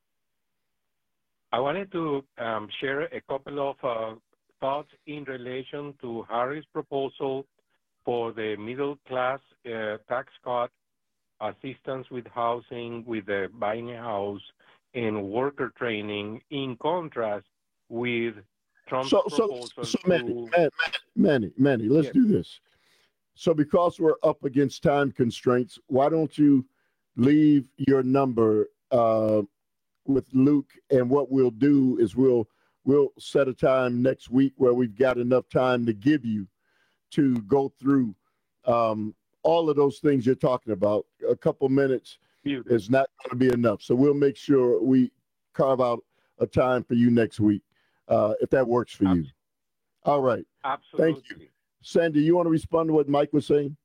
[SPEAKER 2] I wanted to um, share a couple of uh, thoughts in relation to Harris' proposal for the middle class uh, tax cut, assistance with housing, with the buying a house, and worker training, in contrast with Trump's
[SPEAKER 21] so,
[SPEAKER 2] proposal.
[SPEAKER 21] So, so Manny,
[SPEAKER 2] to...
[SPEAKER 21] Manny, Manny, Manny, let's
[SPEAKER 2] yes.
[SPEAKER 21] do this. So because we're up against time constraints, why don't you leave your number uh, with Luke, and what we'll do is we'll we'll set a time next week where we've got enough time to give you to go through um, all of those things you're talking about. A couple minutes
[SPEAKER 2] Beautiful.
[SPEAKER 21] is not going to be enough. So we'll make sure we carve out a time for you next week, uh, if that works for
[SPEAKER 2] Absolutely.
[SPEAKER 21] you. All right.
[SPEAKER 2] Absolutely.
[SPEAKER 21] Thank you. Sandy, you want to respond to what Mike was saying?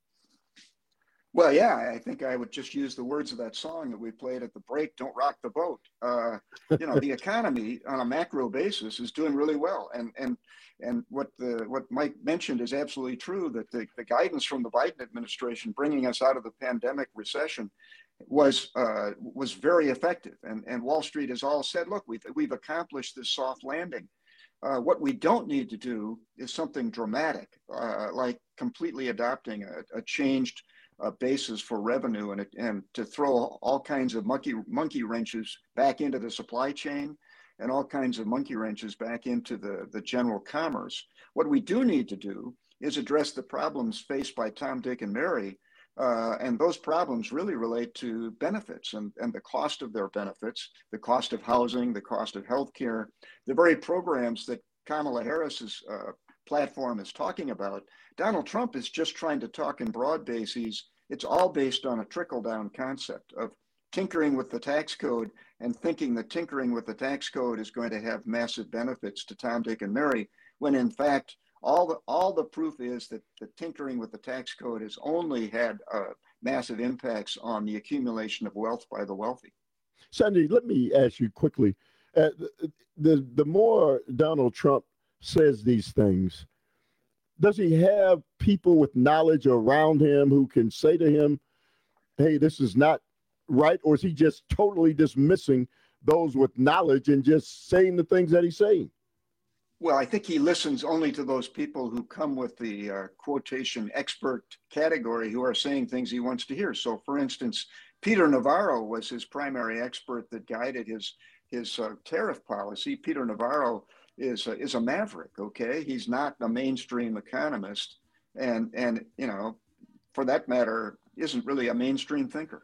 [SPEAKER 23] Well, yeah, I think I would just use the words of that song that we played at the break, Don't Rock the Boat. Uh, you know, the economy on a macro basis is doing really well. And and and what the what Mike mentioned is absolutely true, that the, the guidance from the Biden administration bringing us out of the pandemic recession was uh, was very effective. And, and Wall Street has all said, look, we've, we've accomplished this soft landing. Uh, what we don't need to do is something dramatic, uh, like completely adopting a, a changed uh, basis for revenue and, and to throw all kinds of monkey, monkey wrenches back into the supply chain and all kinds of monkey wrenches back into the, the general commerce. What we do need to do is address the problems faced by Tom, Dick, and Mary. Uh, and those problems really relate to benefits and, and the cost of their benefits, the cost of housing, the cost of healthcare, the very programs that Kamala Harris's uh, platform is talking about. Donald Trump is just trying to talk in broad bases. It's all based on a trickle-down concept of tinkering with the tax code and thinking that tinkering with the tax code is going to have massive benefits to Tom, Dick, and Mary, when in fact, All the all the proof is that the tinkering with the tax code has only had uh, massive impacts on the accumulation of wealth by the wealthy.
[SPEAKER 21] Sandy, let me ask you quickly. Uh, the, the the more Donald Trump says these things, does he have people with knowledge around him who can say to him, hey, this is not right? Or is he just totally dismissing those with knowledge and just saying the things that he's saying?
[SPEAKER 23] Well, I think he listens only to those people who come with the uh, quotation expert category who are saying things he wants to hear. So, for instance, Peter Navarro was his primary expert that guided his his uh, tariff policy. Peter Navarro is uh, is a maverick. Okay, he's not a mainstream economist, and and you know, for that matter, isn't really a mainstream thinker.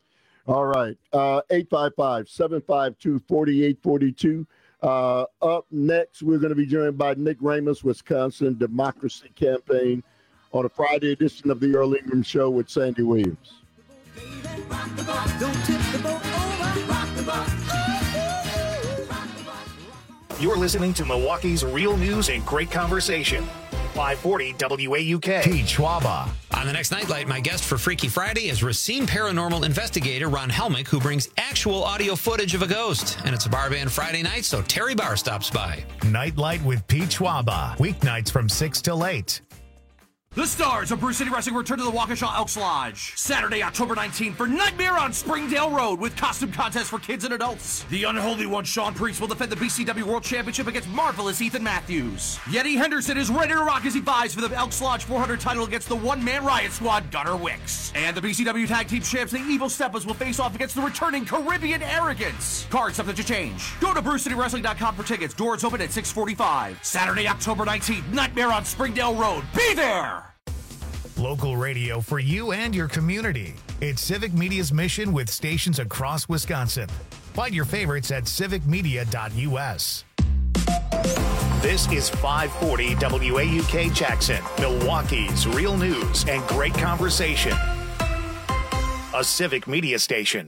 [SPEAKER 21] All right, uh, eight five five, seven five two, four eight four two. Uh, up next, we're going to be joined by Nick Ramos, Wisconsin Democracy Campaign, on a Friday edition of the Earl Ingram Show with Sandy Williams.
[SPEAKER 1] You're listening to Milwaukee's Real News and Great Conversation. five forty W A U K.
[SPEAKER 7] Pete Schwaba. On the next Nightlight, my guest for Freaky Friday is Racine paranormal investigator Ron Helmick, who brings actual audio footage of a ghost. And it's a bar band Friday night, so Terry Barr stops by.
[SPEAKER 1] Nightlight with Pete Schwaba. Weeknights from six till eight.
[SPEAKER 3] The stars of Brew City Wrestling return to the Waukesha Elks Lodge Saturday, October nineteenth for Nightmare on Springdale Road with costume contests for kids and adults. The Unholy One, Sean Priest, will defend the B C W World Championship against Marvelous Ethan Matthews. Yeti Henderson is ready to rock as he vies for the Elks Lodge four hundred title against the one-man Riot Squad, Gunnar Wicks. And the B C W Tag Team Champs, the Evil Steppas, will face off against the returning Caribbean Arrogance. Cards subject to change. Go to brew city wrestling dot com for tickets. Doors open at six forty-five. Saturday, October nineteenth, Nightmare on Springdale Road. Be there!
[SPEAKER 1] Local radio for you and your community. It's Civic Media's mission with stations across Wisconsin. Find your favorites at civic media dot u s. This is five forty W A U K Jackson, Milwaukee's real news and great conversation. A Civic Media station.